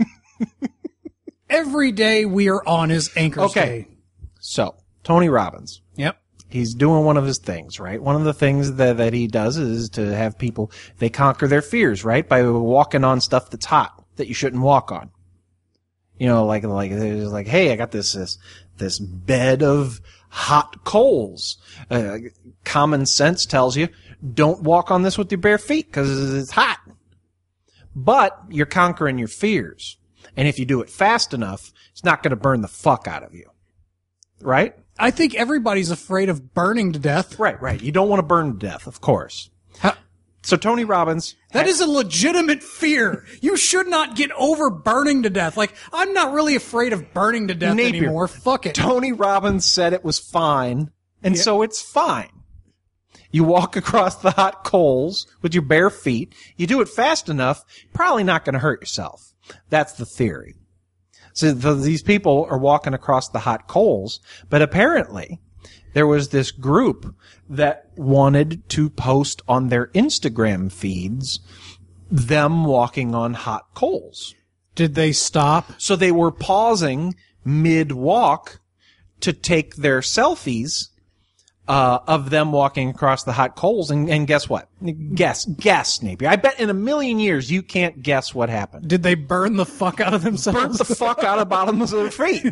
Every day we are on is Anchor's Okay. Day. So, Tony Robbins. Yep. He's doing one of his things, right? One of the things that, that he does is to have people, they conquer their fears, right? By walking on stuff that's hot, that you shouldn't walk on. You know, like, like, it's like, hey, I got this, this, this bed of hot coals. Uh, common sense tells you, don't walk on this with your bare feet, because it's hot. But, you're conquering your fears. And if you do it fast enough, it's not going to burn the fuck out of you. Right? I think everybody's afraid of burning to death. Right, right. You don't want to burn to death, of course. Ha- So Tony Robbins. That is a legitimate fear. You should not get over burning to death. Like, I'm not really afraid of burning to death Napier. anymore. Fuck it. Tony Robbins said it was fine, and Yeah. so it's fine. You walk across the hot coals with your bare feet. You do it fast enough, probably not going to hurt yourself. That's the theory. So the, these people are walking across the hot coals, but apparently there was this group that wanted to post on their Instagram feeds them walking on hot coals. Did they stop? So they were pausing mid-walk to take their selfies uh, of them walking across the hot coals. And, and guess what? Guess. Guess, Napier. I bet in a million years you can't guess what happened. Did they burn the fuck out of themselves? Burnt the fuck out of bottoms of their feet.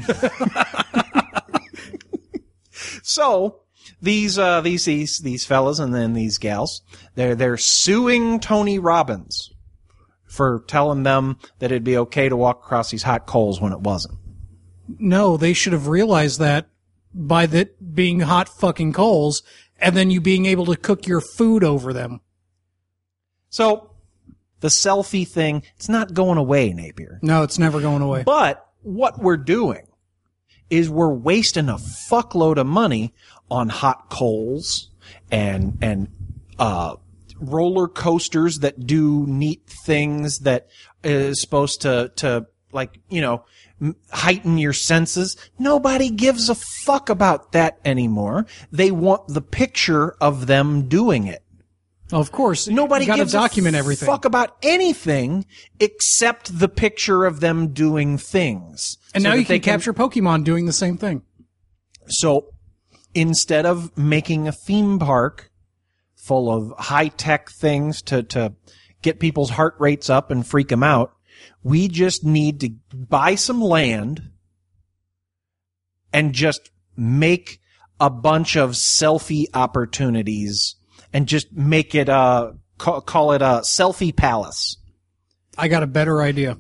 So these uh, these these these fellas and then these gals, they're they're suing Tony Robbins for telling them that it'd be okay to walk across these hot coals when it wasn't. No, they should have realized that by that being hot fucking coals and then you being able to cook your food over them. So the selfie thing, it's not going away, Napier. No, it's never going away. But what we're doing is we're wasting a fuckload of money on hot coals and and uh roller coasters that do neat things that is supposed to to like, you know, m- heighten your senses. Nobody gives a fuck about that anymore. They want the picture of them doing it. Of course. Nobody you gotta gives document a everything. fuck about anything except the picture of them doing things. And So now that you they can capture Pokemon doing the same thing. So instead of making a theme park full of high-tech things to, to get people's heart rates up and freak them out, we just need to buy some land and just make a bunch of selfie opportunities and just make it a, call, call it a selfie palace. I got a better idea.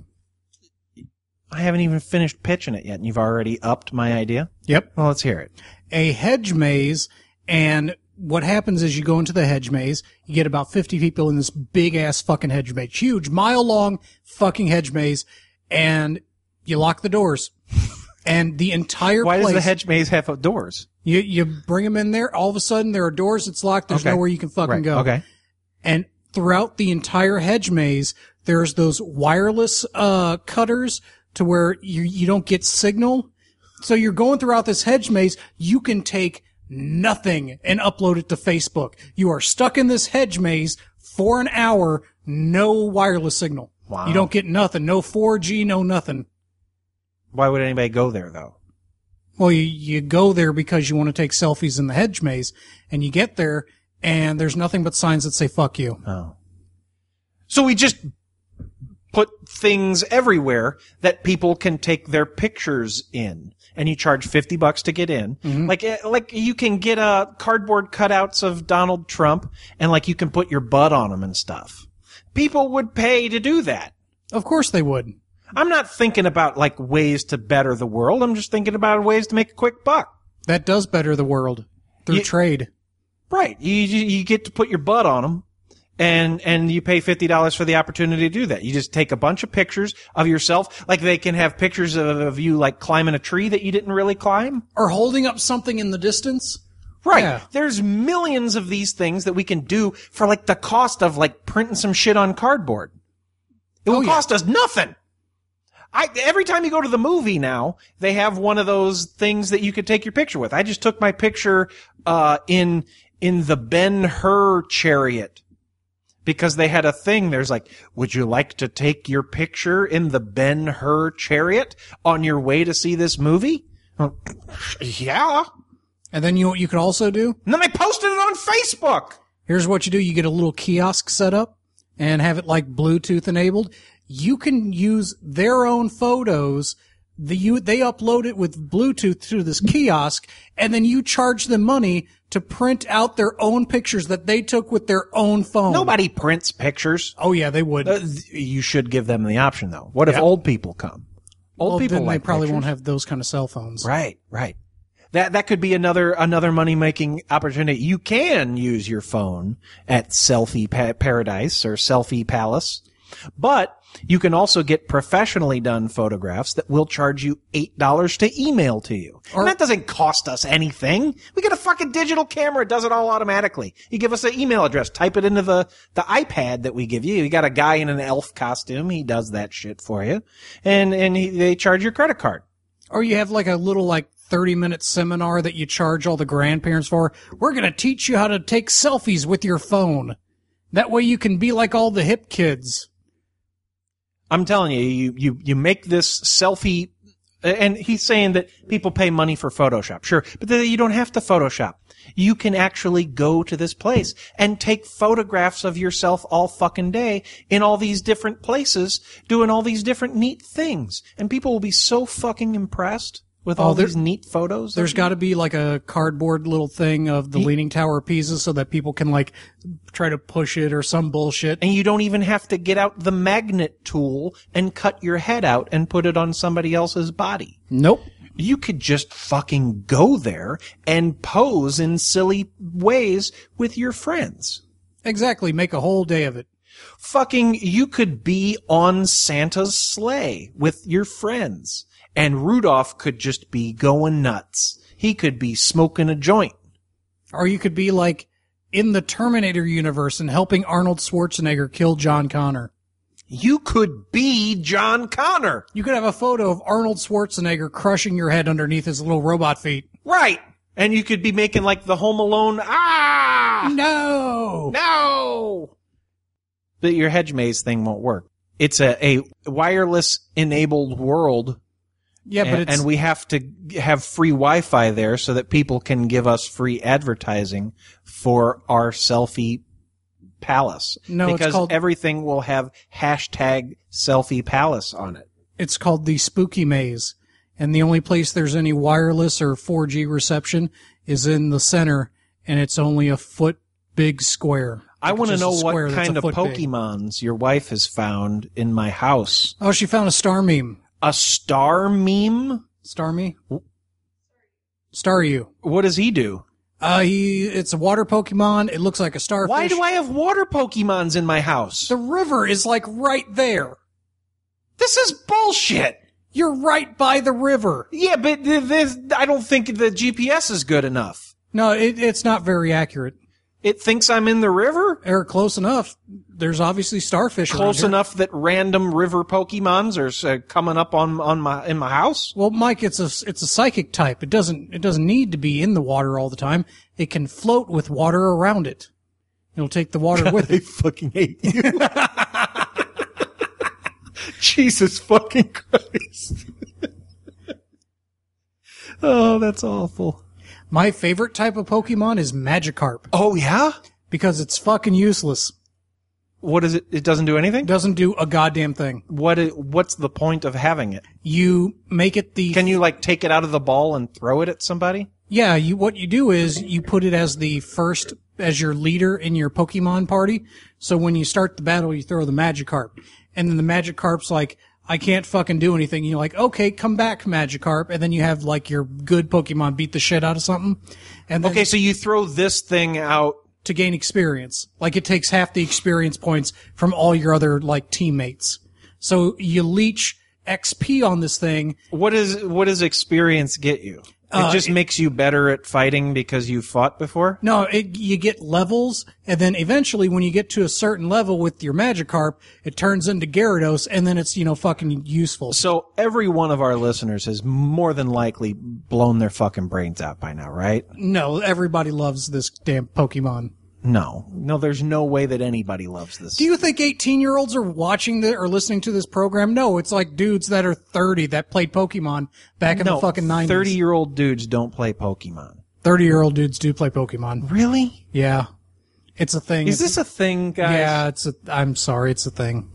I haven't even finished pitching it yet, and you've already upped my idea? Yep. Well, let's hear it. A hedge maze, and what happens is you go into the hedge maze, you get about fifty people in this big-ass fucking hedge maze, huge, mile-long fucking hedge maze, and you lock the doors. And the entire Why place... does the hedge maze have doors? You, you bring them in there, all of a sudden there are doors, it's locked, there's Okay. nowhere you can fucking Right. go. Okay. And throughout the entire hedge maze, there's those wireless uh cutters to where you you don't get signal. So you're going throughout this hedge maze, you can take nothing and upload it to Facebook. You are stuck in this hedge maze for an hour, no wireless signal. Wow. You don't get nothing, no four G, no nothing. Why would anybody go there, though? Well, you, you go there because you want to take selfies in the hedge maze, and you get there, and there's nothing but signs that say fuck you. Oh. So we just put things everywhere that people can take their pictures in, and you charge fifty bucks to get in. Mm-hmm. Like, eh, like you can get uh, cardboard cutouts of Donald Trump, and like you can put your butt on them and stuff. People would pay to do that. Of course they would. I'm not thinking about like ways to better the world. I'm just thinking about ways to make a quick buck. That does better the world through You- trade. Right. You, you you get to put your butt on them, and and you pay fifty dollars for the opportunity to do that. You just take a bunch of pictures of yourself. Like they can have pictures of, of you like climbing a tree that you didn't really climb. Or holding up something in the distance. Right. Yeah. There's millions of these things that we can do for like the cost of like printing some shit on cardboard. It will Oh, yeah. cost us nothing. I, every time you go to the movie now, they have one of those things that you could take your picture with. I just took my picture, uh, in, in the Ben-Hur chariot because they had a thing. There's like, would you like to take your picture in the Ben-Hur chariot on your way to see this movie? Oh, yeah. And then you know what you could also do? And then I posted it on Facebook. Here's what you do. You get a little kiosk set up and have it like Bluetooth enabled. You can use their own photos. The, you, they upload it with Bluetooth to this kiosk, and then you charge them money to print out their own pictures that they took with their own phone. Nobody prints pictures. Oh yeah, they would. Uh, th- you should give them the option, though. What if Yeah. old people come? Old well, people then like they probably pictures. won't have those kind of cell phones. Right, right. That that could be another another money making opportunity. You can use your phone at Selfie pa- Paradise or Selfie Palace, but you can also get professionally done photographs that will charge you eight dollars to email to you. Or- and that doesn't cost us anything. We get a fucking digital camera. It does it all automatically. You give us an email address, type it into the, the iPad that we give you. You got a guy in an elf costume. He does that shit for you. And, and he, they charge your credit card. Or you have like a little like thirty minute seminar that you charge all the grandparents for. We're going to teach you how to take selfies with your phone. That way you can be like all the hip kids. I'm telling you, you, you, you make this selfie, and he's saying that people pay money for Photoshop. Sure, but then you don't have to Photoshop. You can actually go to this place and take photographs of yourself all fucking day in all these different places, doing all these different neat things. And people will be so fucking impressed with all Oh, there- these neat photos. There's got to be like a cardboard little thing of the Leaning Tower of Pisa so that people can like try to push it or some bullshit. And you don't even have to get out the magnet tool and cut your head out and put it on somebody else's body. Nope. You could just fucking go there and pose in silly ways with your friends. Exactly. Make a whole day of it. Fucking, you could be on Santa's sleigh with your friends, and Rudolph could just be going nuts. He could be smoking a joint. Or you could be like in the Terminator universe and helping Arnold Schwarzenegger kill John Connor. You could be John Connor. You could have a photo of Arnold Schwarzenegger crushing your head underneath his little robot feet. Right. And you could be making like the Home Alone, ah! No! No. No! But your hedge maze thing won't work. It's a, a wireless-enabled world, Yeah, but and, it's and we have to have free Wi-Fi there so that people can give us free advertising for our selfie palace. No, it's because called- everything will have hashtag selfie palace on it. it's called the Spooky Maze, and the only place there's any wireless or four G reception is in the center, and it's only a foot big square. I Like, want to just a know what square that's kind a of foot big. Pokemons your wife has found in my house. Oh, she found a star meme. A star meme? Star me? Star you. What does he do? Uh, he, it's a water Pokemon. It looks like a starfish. Why do I have water Pokemons in my house? The river is like right there. This is bullshit. You're right by the river. Yeah, but th- this, I don't think the G P S is good enough. No, it, it's not very accurate. It thinks I'm in the river? Or close enough. There's obviously starfish around Close here. enough that random river Pokemons are uh, coming up on, on my in my house? Well, Mike, it's a it's a psychic type. It doesn't it doesn't need to be in the water all the time. It can float with water around it. It'll take the water with I it. fucking hate you. Jesus fucking Christ. Oh, that's awful. My favorite type of Pokemon is Magikarp Oh, yeah? because it's fucking useless. What is it? It doesn't do anything? It doesn't do a goddamn thing. What is, what's the point of having it? You make it the Can you, like, take it out of the ball and throw it at somebody? Yeah, you what you do is you put it as the first as your leader in your Pokemon party. So when you start the battle, you throw the Magikarp. And then the Magikarp's like, I can't fucking do anything. You're like, okay, come back, Magikarp. And then you have like your good Pokemon beat the shit out of something. And then Okay, so you throw this thing out. to gain experience. Like it takes half the experience points from all your other like teammates. So you leech X P on this thing. What is what does experience get you? It Uh, just it- makes you better at fighting because you fought before? No, it, you get levels, and then eventually when you get to a certain level with your Magikarp, it turns into Gyarados, and then it's, you know, fucking useful. So every one of our listeners has more than likely blown their fucking brains out by now, right? No, everybody loves this damn Pokemon. No. No, there's no way that anybody loves this. Do you think eighteen-year-olds are watching the, or listening to this program? No, it's like dudes that are thirty that played Pokemon back in no, the fucking nineties. thirty-year-old dudes don't play Pokemon. thirty-year-old dudes do play Pokemon. Really? Yeah. It's a thing. Is It's- this a thing, guys? Yeah, it's a, I'm sorry, it's a thing.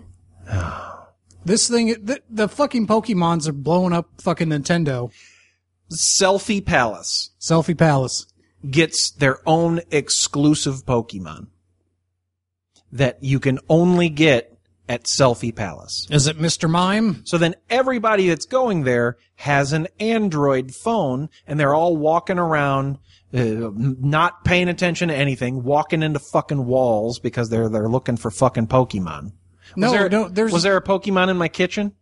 This thing, the, the fucking Pokemons are blowing up fucking Nintendo. Selfie Palace Selfie Palace. gets their own exclusive Pokemon that you can only get at Selfie Palace. Is it Mister Mime? So then everybody that's going there has an Android phone, and they're all walking around, uh, not paying attention to anything, walking into fucking walls because they're they're looking for fucking Pokemon. Was No, there, no, there's- was there a Pokemon in my kitchen?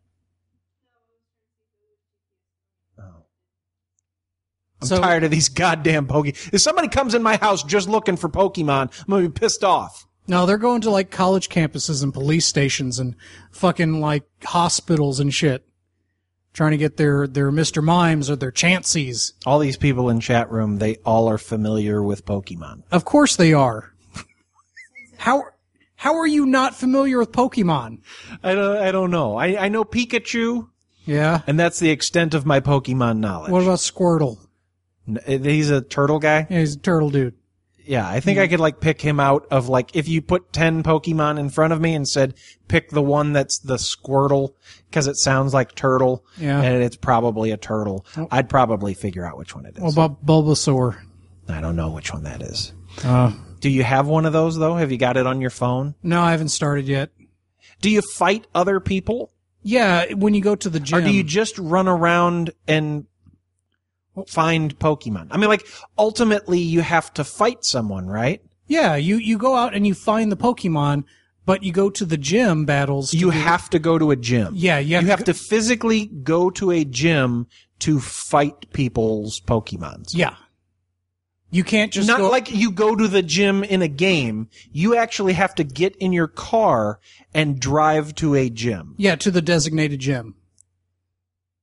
I'm So- tired of these goddamn Pokemon. If somebody comes in my house just looking for Pokemon, I'm gonna be pissed off. No, they're going to like college campuses and police stations and fucking like hospitals and shit. Trying to get their, their Mister Mimes or their Chanseys. All these people in chat room, they all are familiar with Pokemon. Of course they are. How, how are you not familiar with Pokemon? I don't, I don't know. I, I know Pikachu, Yeah. and that's the extent of my Pokemon knowledge. What about Squirtle? N- He's a turtle guy? Yeah, he's a turtle dude. Yeah, I think I could like pick him out of like, if you put ten Pokemon in front of me and said, pick the one that's the Squirtle, because it sounds like turtle, Yeah. and it's probably a turtle, I'd probably figure out which one it is. What about Bulbasaur? I don't know which one that is. Uh, Do you have one of those though? Have you got it on your phone? no, I haven't started yet. Do you fight other people? Yeah, when you go to the gym. Or do you just run around and find Pokemon? I mean, like, ultimately you have to fight someone, right? Yeah, you, you go out and you find the Pokemon, but you go to the gym battles. to You do- have to go to a gym. Yeah, you have You to have go- to physically go to a gym to fight people's Pokemons. Yeah. You can't just Not go. like you go to the gym in a game. You actually have to get in your car and drive to a gym. Yeah, to the designated gym.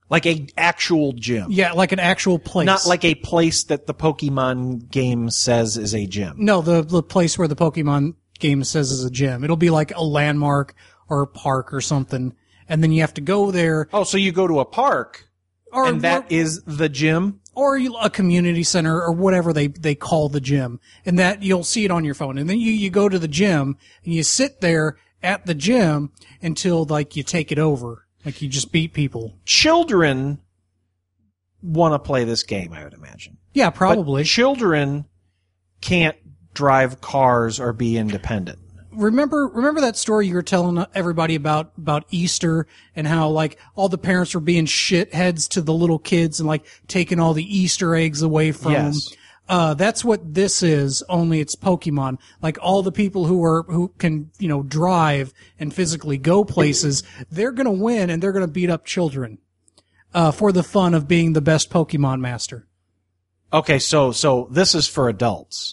Like a actual gym. Yeah, like an actual place. Not like a place that the Pokemon game says is a gym. No, the the place where the Pokemon game says is a gym. It'll be like a landmark or a park or something, and then you have to go there. Oh, so you go to a park, or and that is the gym? Or a community center or whatever they, they call the gym. And that you'll see it on your phone. And then you, you go to the gym and you sit there at the gym until like you take it over. Like you just beat people. Children want to play this game, I would imagine. Yeah, probably. But children can't drive cars or be independent. Remember, remember that story you were telling everybody about, about Easter and how like all the parents were being shitheads to the little kids and like taking all the Easter eggs away from them. Yes. Uh, that's what this is, only it's Pokemon. Like all the people who are, who can, you know, drive and physically go places, they're gonna win and they're gonna beat up children, uh, for the fun of being the best Pokemon master. Okay, so, so this is for adults.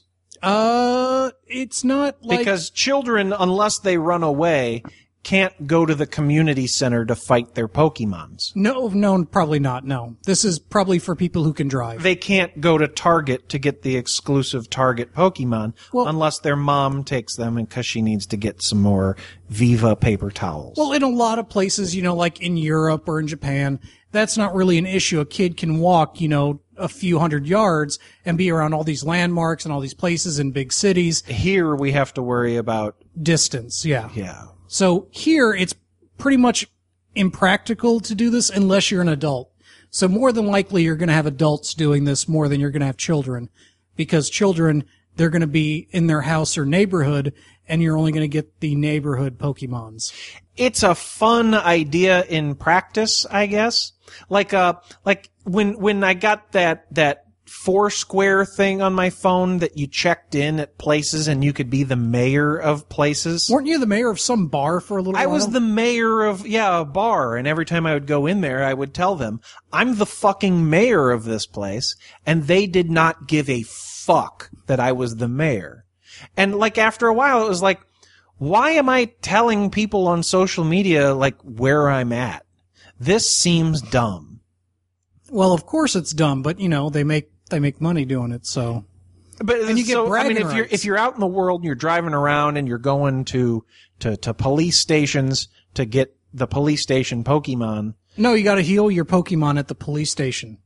Uh, it's not like... Because children, unless they run away, can't go to the community center to fight their Pokemons. No, no, probably not, no. This is probably for people who can drive. They can't go to Target to get the exclusive Target Pokemon Well- unless their mom takes them and because she needs to get some more Viva paper towels. Well, in a lot of places, you know, like in Europe or in Japan, that's not really an issue. A kid can walk, you know, a few hundred yards and be around all these landmarks and all these places in big cities. Here we have to worry about, Distance, yeah. yeah. So here, it's pretty much impractical to do this unless you're an adult. So more than likely, you're going to have adults doing this more than you're going to have children. Because children, they're going to be in their house or neighborhood, and you're only going to get the neighborhood Pokemons. It's a fun idea in practice, I guess. Like, uh, like when, when I got that, that Foursquare thing on my phone that you checked in at places and you could be the mayor of places. Weren't you the mayor of some bar for a little I while? was the mayor of, yeah, a bar, and every time I would go in there, I would tell them, I'm the fucking mayor of this place, and they did not give a fuck that I was the mayor. And, like, after a while, it was like, why am I telling people on social media, like, where I'm at? This seems dumb. Well, of course it's dumb, but, you know, they make they make money doing it, so... But And you get so, I bragging mean, if you're rights. if you're out in the world and you're driving around and you're going to to to police stations to get the police station Pokemon, No, you gotta heal your Pokemon at the police station.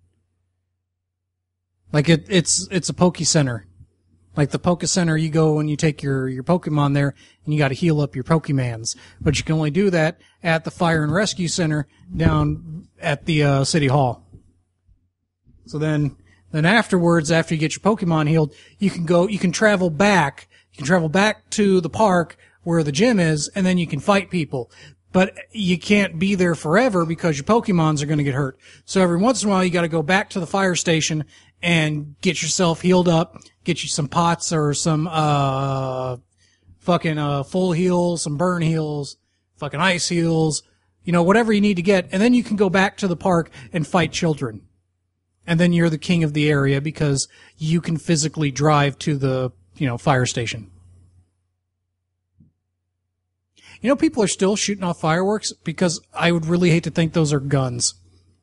Like, it, it's it's a Poke Center. Like, the Poke Center, you go and you take your, your Pokemon there, and you gotta heal up your Pokemans. But you can only do that at the Fire and Rescue Center down at the uh, City Hall. So then... Then afterwards, after you get your Pokemon healed, you can go, you can travel back. You can travel back to the park where the gym is, and then you can fight people. But you can't be there forever because your Pokemons are going to get hurt. So every once in a while, you got to go back to the fire station and get yourself healed up, get you some pots or some, uh, fucking, uh, full heals, some burn heals, fucking ice heals, you know, whatever you need to get. And then you can go back to the park and fight children. And then you're the king of the area because you can physically drive to the, you know, fire station. You know, people are still shooting off fireworks because I would really hate to think those are guns.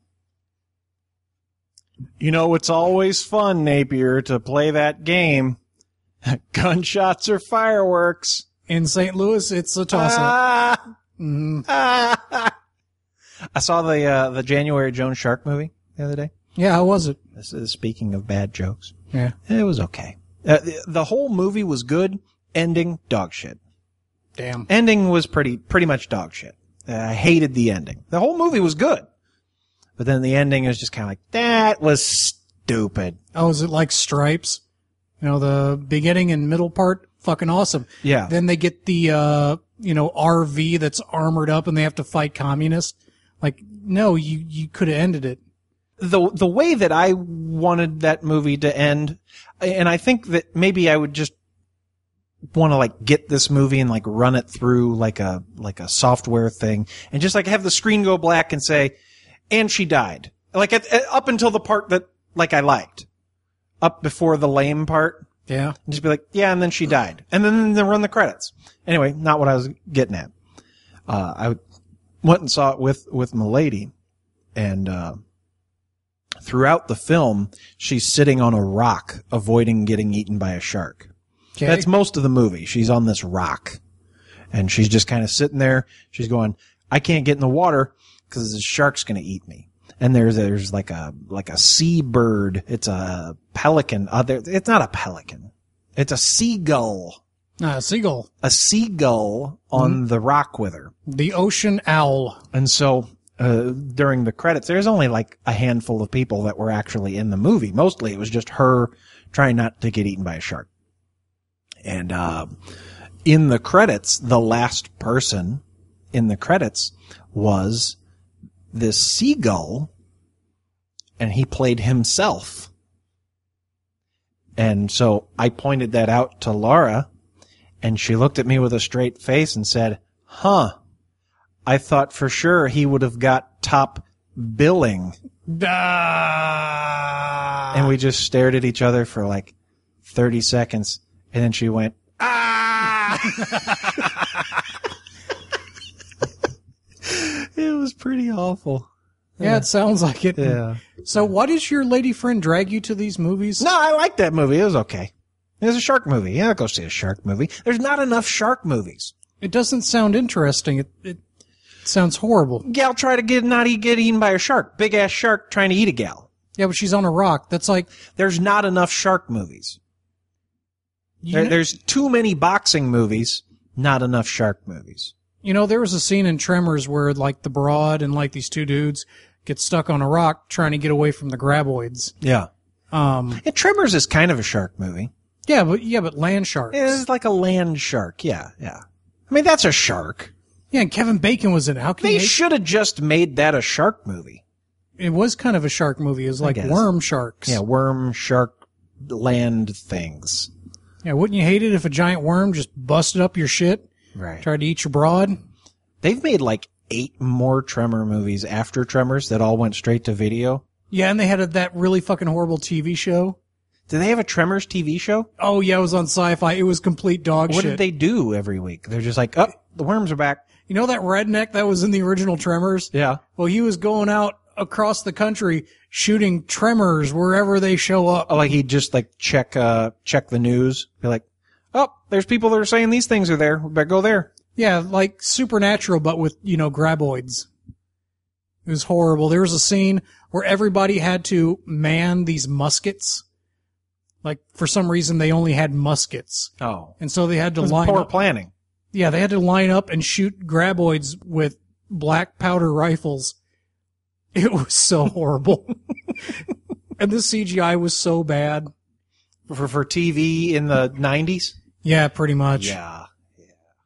you know it's always fun, Napier, to play that game. Gunshots or fireworks. In Saint Louis, it's a toss-up. Ah! Mhm. Ah! I saw the uh, the January Jones Shark movie the other day. Yeah, how was it? This is speaking of bad jokes. Yeah. It was okay. Uh, the, the whole movie was good. Ending, dog shit. Damn. Ending was pretty pretty much dog shit. Uh, I hated the ending. The whole movie was good, but then the ending is just kind of like, that was stupid. Oh, is it like Stripes? You know, the beginning and middle part, fucking awesome. Yeah. Then they get the, uh, you know, R V that's armored up and they have to fight communists. Like, no, you, you could have ended it. The the way that I wanted that movie to end, and I think that maybe I would just want to like get this movie and like run it through like a like a software thing and just like have the screen go black and say, and she died. Like at, at, up until the part that like I liked. Up before the lame part. Yeah. And just be like, yeah, and then she died. And then, then run the credits. Anyway, not what I was getting at. Uh, I went and saw it with, with my lady. and uh, throughout the film, she's sitting on a rock, avoiding getting eaten by a shark. Okay. That's most of the movie. She's on this rock, and she's just kind of sitting there. She's going, I can't get in the water because the shark's going to eat me. And there's there's like a like a seabird. It's a pelican. Uh, there, it's not a pelican. It's a seagull. Ah, seagull. A seagull on the rock with her. The ocean owl. And so uh, during the credits, there's only like a handful of people that were actually in the movie. Mostly it was just her trying not to get eaten by a shark. And uh, in the credits, the last person in the credits was this seagull, and he played himself. And so I pointed that out to Laura, and she looked at me with a straight face and said, huh, I thought for sure he would have got top billing. Ah. And we just stared at each other for like thirty seconds, and then she went, ah! It was pretty awful. Yeah, it sounds like it. Yeah. So why does your lady friend drag you to these movies? No, I like that movie. It was okay. It was a shark movie. Yeah, I'll go see a shark movie. There's not enough shark movies. It doesn't sound interesting. It, it sounds horrible. Gal try to get not eat, get eaten by a shark. Big ass shark trying to eat a gal. Yeah, but she's on a rock. That's like, There's not enough shark movies. you, There, know, there's too many boxing movies, not enough shark movies. you know, there was a scene in Tremors where like the broad and like these two dudes get stuck on a rock trying to get away from the graboids. Yeah. Um, And Tremors is kind of a shark movie. yeah, but yeah, but land sharks. It's like a land shark. Yeah, yeah. I mean, that's a shark. Yeah, and Kevin Bacon was in it. How can They you hate- should have just made that a shark movie. It was kind of a shark movie. It was like guess. worm sharks. Yeah, worm, shark, land things. Yeah, wouldn't you hate it if a giant worm just busted up your shit, Right. tried to eat your broad? They've made like eight more Tremor movies after Tremors that all went straight to video. Yeah, and they had a, that really fucking horrible T V show. Do they have a Tremors T V show? Oh yeah, it was on Sci-Fi. It was complete dog What shit. did they do every week? They're just like, oh, the worms are back. You know that redneck that was in the original Tremors? Yeah. Well, he was going out across the country shooting tremors wherever they show up. Oh, like he'd just like check, uh, check the news. Be like, oh, there's people that are saying these things are there. We better go there. Yeah, like Supernatural, but with, you know, graboids. It was horrible. There was a scene where everybody had to man these muskets. Like, for some reason, they only had muskets. Oh. And so they had to It was line poor up. planning. Yeah, they had to line up and shoot graboids with black powder rifles. It was so horrible. And the C G I was so bad. For, for T V in the nineties? Yeah, pretty much. Yeah. Yeah.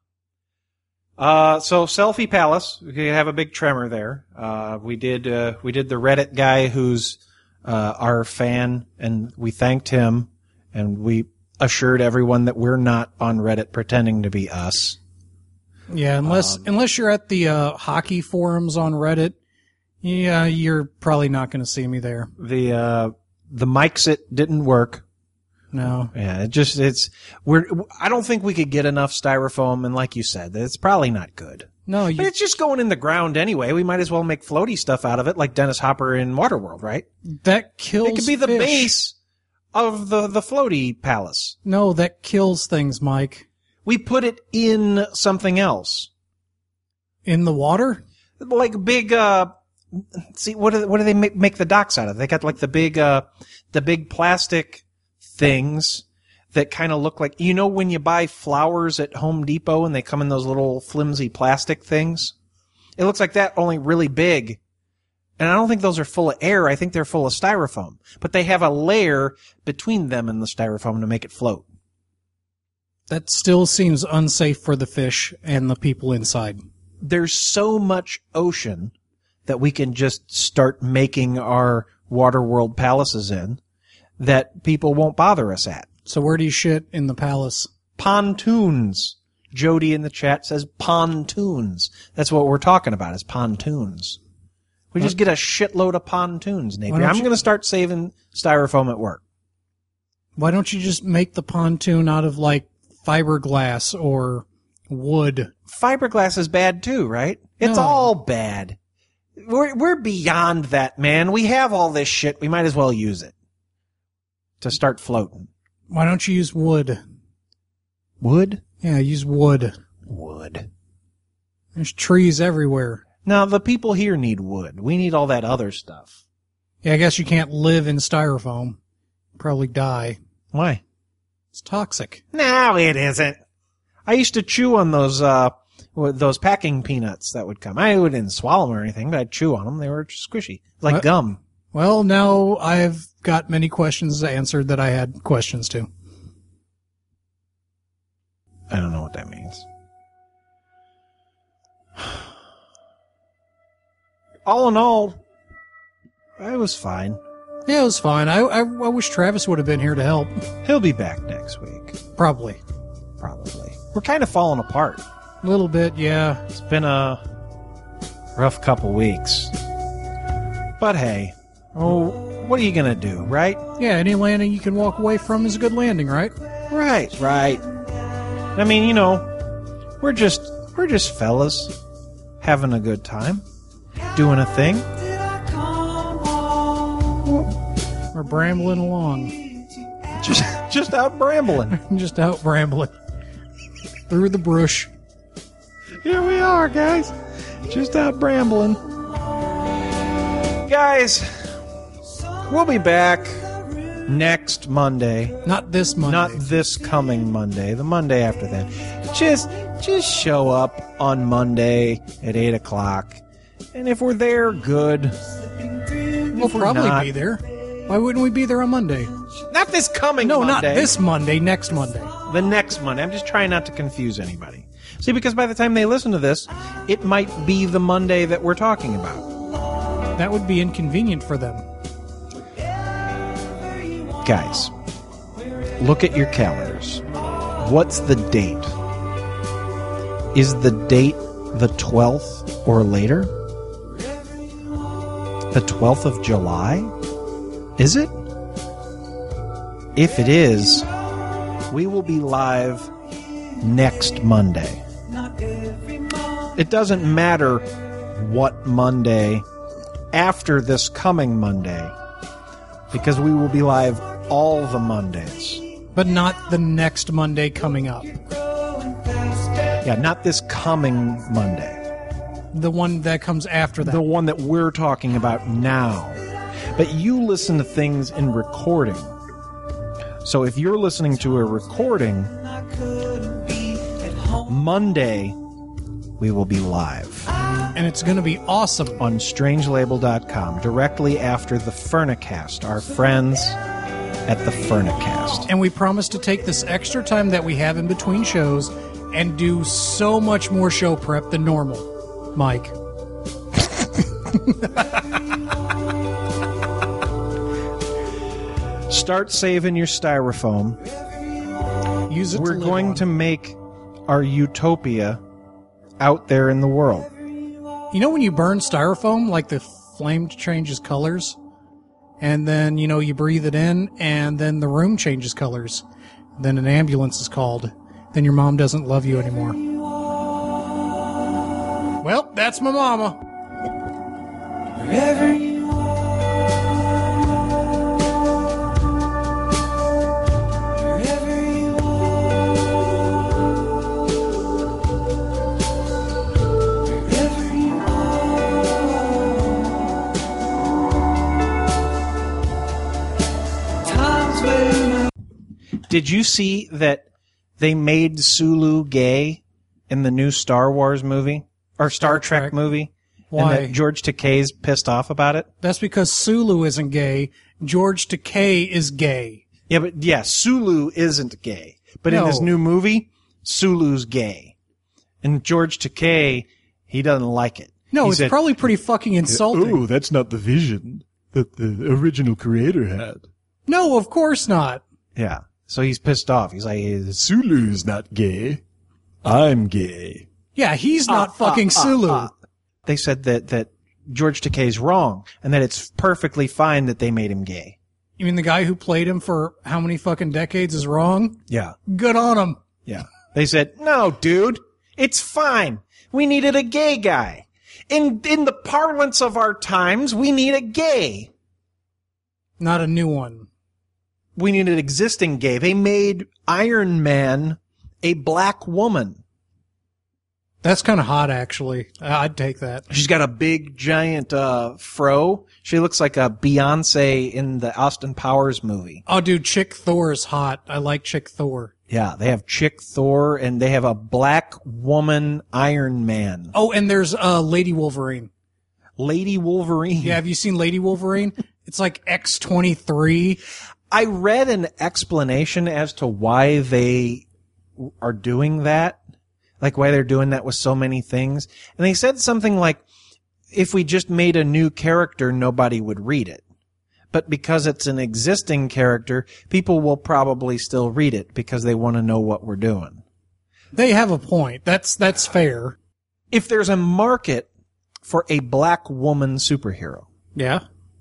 Uh, so Selfie Palace, we have a big tremor there. Uh, we did, uh, we did the Reddit guy who's, uh, our fan, and we thanked him, and we assured everyone that we're not on Reddit pretending to be us. Yeah, unless Um, unless you're at the uh, hockey forums on Reddit, yeah, you're probably not going to see me there. The, uh, the mics it didn't work. No. Yeah, it just, it's, we're, I don't think we could get enough styrofoam, and like you said, it's probably not good. No, But you, it's just going in the ground anyway. We might as well make floaty stuff out of it, like Dennis Hopper in Waterworld, right? that kills It could be the fish. base of the, the floaty palace. No, that kills things, Mike. We put it in something else. In the water? Like big, uh, see, what do, what do they make, make the docks out of? They got like the big, uh, the big plastic things that kind of look like, you know, when you buy flowers at Home Depot and they come in those little flimsy plastic things? It looks like that, only really big. And I don't think those are full of air. I think they're full of styrofoam. But they have a layer between them and the styrofoam to make it float. That still seems unsafe for the fish and the people inside. There's so much ocean that we can just start making our Waterworld palaces in that people won't bother us at. So where do you shit in the palace? Pontoons. Jody in the chat says pontoons. That's what we're talking about, is pontoons. We just get a shitload of pontoons, Napier. don't I'm you- going to start saving styrofoam at work. Why don't you just make the pontoon out of like fiberglass or wood? Fiberglass is bad too, right? It's No. all bad. We're we're beyond that, man. We have all this shit. We might as well use it to start floating. Why don't you use wood? Wood? Yeah, use wood. Wood. There's trees everywhere. Now, the people here need wood. We need all that other stuff. Yeah, I guess you can't live in styrofoam. Probably die. Why? It's toxic. No, it isn't. I used to chew on those, uh, those packing peanuts that would come. I didn't swallow them or anything, but I'd chew on them. They were squishy. Like What? gum. Well, now I've got many questions answered that I had questions to. I don't know what that means. All in all, I was fine. Yeah, it was fine. I, I, I wish Travis would have been here to help. He'll be back next week. Probably. Probably. We're kind of falling apart. A little bit, yeah. It's been a rough couple weeks. But hey, oh, what are you gonna do, right? Yeah, any landing you can walk away from is a good landing, right? Right, right. I mean, you know, we're just we're just fellas having a good time, doing a thing. We're brambling along. Just just out brambling. Just out brambling. Through the brush. Here we are, guys. Just out brambling. Guys, we'll be back next Monday. Not this Monday. Not this coming Monday. The Monday after that. Just just show up on Monday at eight o'clock. And if we're there, good. We'll If we're probably not- be there. Why wouldn't we be there on Monday? Not this coming No, Monday. not this Monday. Next Monday. The next Monday. I'm just trying not to confuse anybody. See, because by the time they listen to this, it might be the Monday that we're talking about. That would be inconvenient for them. Guys, look at your calendars. What's the date? Is the date the twelfth or later? The twelfth of July? Is it? If it is, we will be live next Monday. It doesn't matter what Monday after this coming Monday, because we will be live all the Mondays. But not the next Monday coming up. Yeah, not this coming Monday. The one that comes after that. The one that we're talking about now. But you listen to things in recording. So if you're listening to a recording, Monday we will be live And it's going to be awesome. on strange label dot com directly after the Furnicast, our friends at the Furnicast. And we promise to take this extra time that we have in between shows and do so much more show prep than normal. Mike. Start saving your styrofoam. Use it We're to live going on. to make our utopia out there in the world. You know when you burn styrofoam, like the flame changes colors? And then, you know, you breathe it in, and then the room changes colors. Then an ambulance is called. Then your mom doesn't love you anymore. Well, that's my mama. Wherever you are, wherever you are, wherever you are. Times when Did you see that they made Sulu gay in the new Star Wars movie? Or Star, Star Trek, Trek. movie? Why? And that George Takei's pissed off about it? That's because Sulu isn't gay. George Takei is gay. Yeah, but yeah, Sulu isn't gay. But in No. this new movie, Sulu's gay. And George Takei, he doesn't like it. No, He it's said, probably pretty fucking insulting. Oh, that's not the vision that the original creator had. No, of course not. Yeah. So he's pissed off. He's like, Sulu's not gay. I'm gay. Yeah, he's not fucking Sulu. they said that, that George Takei's wrong and that it's perfectly fine that they made him gay. You mean the guy who played him for how many fucking decades is wrong? Yeah. Good on him. Yeah. They said, no, dude, it's fine. We needed a gay guy. In in the parlance of our times, we need a gay. Not a new one. We need an existing gay. They made Iron Man a black woman. That's kind of hot, actually. I'd take that. She's got a big, giant uh, fro. She looks like a Beyonce in the Austin Powers movie. Oh, dude, Chick Thor is hot. I like Chick Thor. Yeah, they have Chick Thor, and they have a black woman Iron Man. Oh, and there's uh, Lady Wolverine. Lady Wolverine. Yeah, have you seen Lady Wolverine? It's like X twenty-three. I read an explanation as to why they are doing that, like why they're doing that with so many things. And they said something like, if we just made a new character, nobody would read it. But because it's an existing character, people will probably still read it because they want to know what we're doing. They have a point. That's that's fair. If there's a market for a black woman superhero, Yeah.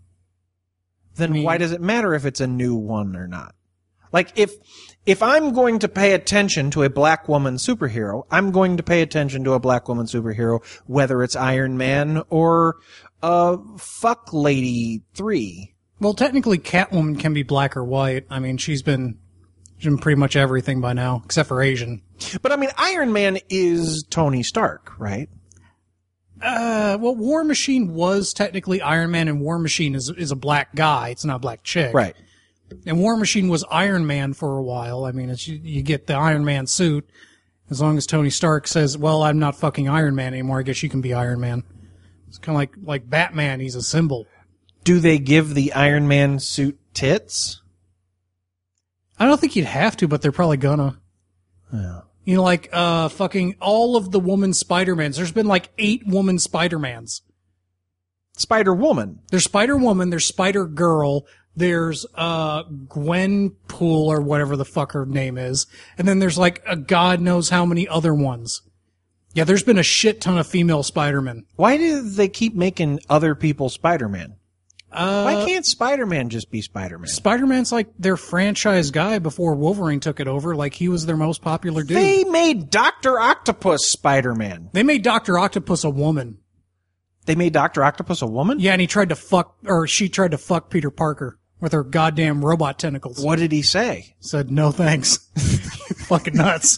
then I mean- why does it matter if it's a new one or not? Like, if if I'm going to pay attention to a black woman superhero, I'm going to pay attention to a black woman superhero, whether it's Iron Man or uh, Fuck Lady three. Well, technically, Catwoman can be black or white. I mean, she's been, she's been pretty much everything by now, except for Asian. But, I mean, Iron Man is Tony Stark, right? Uh, well, War Machine was technically Iron Man, and War Machine is is a black guy. It's not a black chick. Right. And War Machine was Iron Man for a while. I mean, it's, you, you get the Iron Man suit. As long as Tony Stark says, well, I'm not fucking Iron Man anymore, I guess you can be Iron Man. It's kind of like, like Batman. He's a symbol. Do they give the Iron Man suit tits? I don't think you'd have to, but they're probably gonna. Yeah. You know, like, uh, fucking all of the woman Spider-Mans. There's been like eight woman Spider-Mans. Spider-Woman. There's Spider-Woman, there's Spider-Girl, there's, uh, Gwenpool or whatever the fuck her name is. And then there's like a god knows how many other ones. Yeah, there's been a shit ton of female Spider-Man. Why do they keep making other people Spider-Man? Uh, Why can't Spider-Man just be Spider-Man? Spider-Man's like their franchise guy before Wolverine took it over. Like he was their most popular dude. They made Doctor Octopus Spider-Man. They made Doctor Octopus a woman. They made Doctor Octopus a woman? Yeah, and he tried to fuck, or she tried to fuck Peter Parker with her goddamn robot tentacles. What did he say? Said, no thanks. Fucking nuts.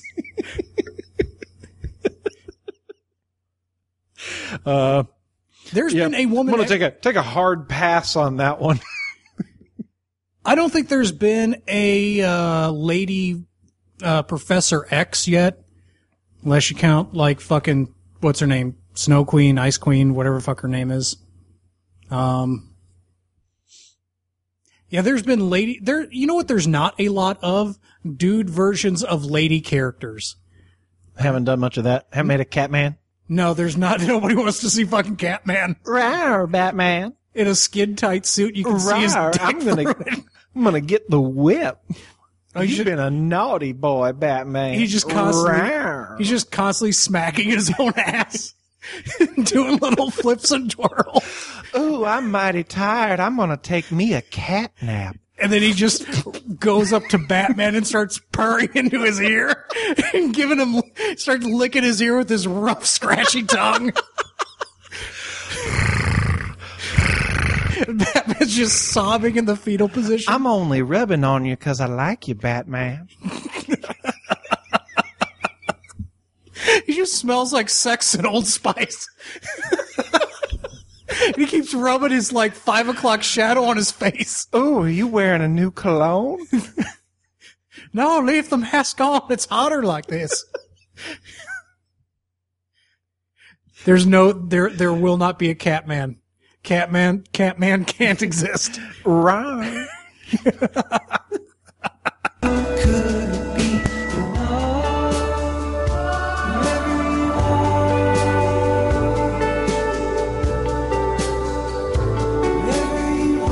Uh, There's yeah, been a woman. I'm gonna take a take a hard pass on that one. I don't think there's been a uh, lady uh, Professor X yet, unless you count like fucking what's her name, Snow Queen, Ice Queen, whatever the fuck her name is. Um, yeah, there's been lady there. You know what? There's not a lot of dude versions of lady characters. Haven't done much of that. Haven't made a Catman. No, there's not. Nobody wants to see fucking Catman Rawr, Batman. in a skin tight suit. You can see his Rawr, dick. I'm gonna through it. I'm gonna get the whip. Oh, you You've should- been a naughty boy, Batman. He's just constantly, Rawr. he's just constantly smacking his own ass, doing little flips and twirls. Ooh, I'm mighty tired. I'm gonna take me a cat nap. And then he just goes up to Batman and starts purring into his ear and giving him, starts licking his ear with his rough, scratchy tongue. Batman's just sobbing in the fetal position. I'm only rubbing on you 'cause I like you, Batman. He just smells like sex and Old Spice. And he keeps rubbing his like five o'clock shadow on his face. Ooh, are you wearing a new cologne? No, leave the mask on. It's hotter like this. There's no, there, there will not be a Catman. Catman, Catman can't exist. Right. Could be enough. Wherever you are, wherever you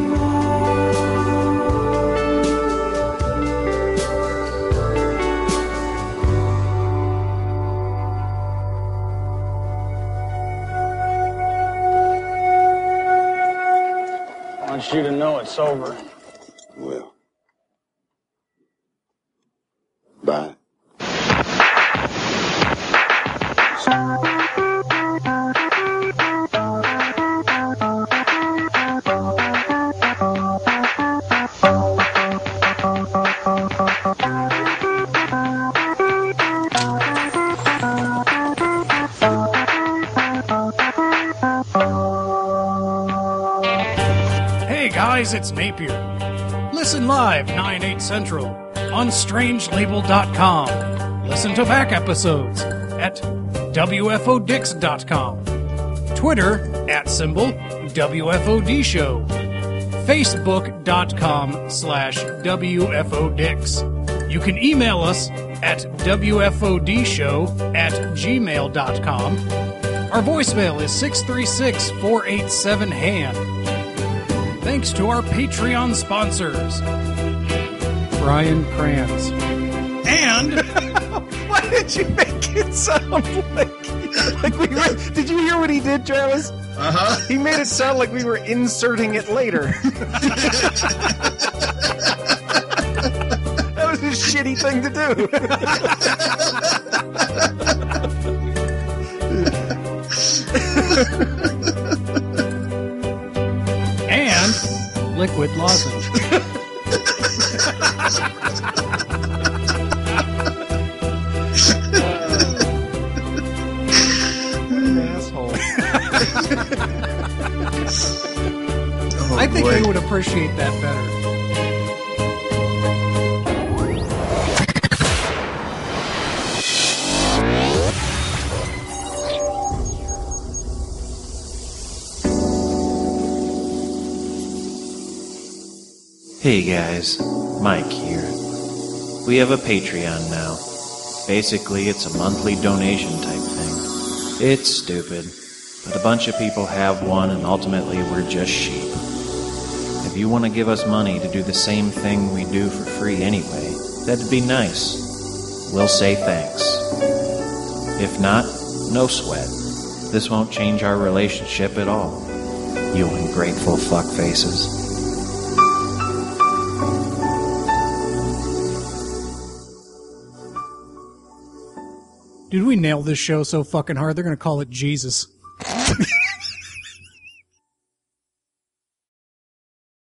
are, wants you to know it's over. Well. Bye. Hey guys, it's Napier. Listen live nine, eight central on strange label dot com. Listen to back episodes at W F O Dix dot com. Twitter at symbol W F O D show. Facebook.com slash WFODix. You can email us at W F O D show at gmail dot com. Our voicemail is six three six, four eight seven, H A N. Thanks to our Patreon sponsors, Brian Kranz. And Why did you make it sound like like we were? Did you hear what he did, Travis? Uh huh. He made it sound like we were inserting it later. That was a shitty thing to do. and liquid lozenge. Asshole. I think boy. they would appreciate that better. Hey guys, Mike here. We have a Patreon now. Basically, it's a monthly donation type thing. It's stupid, but a bunch of people have one, and ultimately we're just sheep. If you want to give us money to do the same thing we do for free anyway, that'd be nice. We'll say thanks. If not, no sweat. This won't change our relationship at all. You ungrateful fuckfaces. Dude, we nailed this show so fucking hard, they're gonna call it Jesus.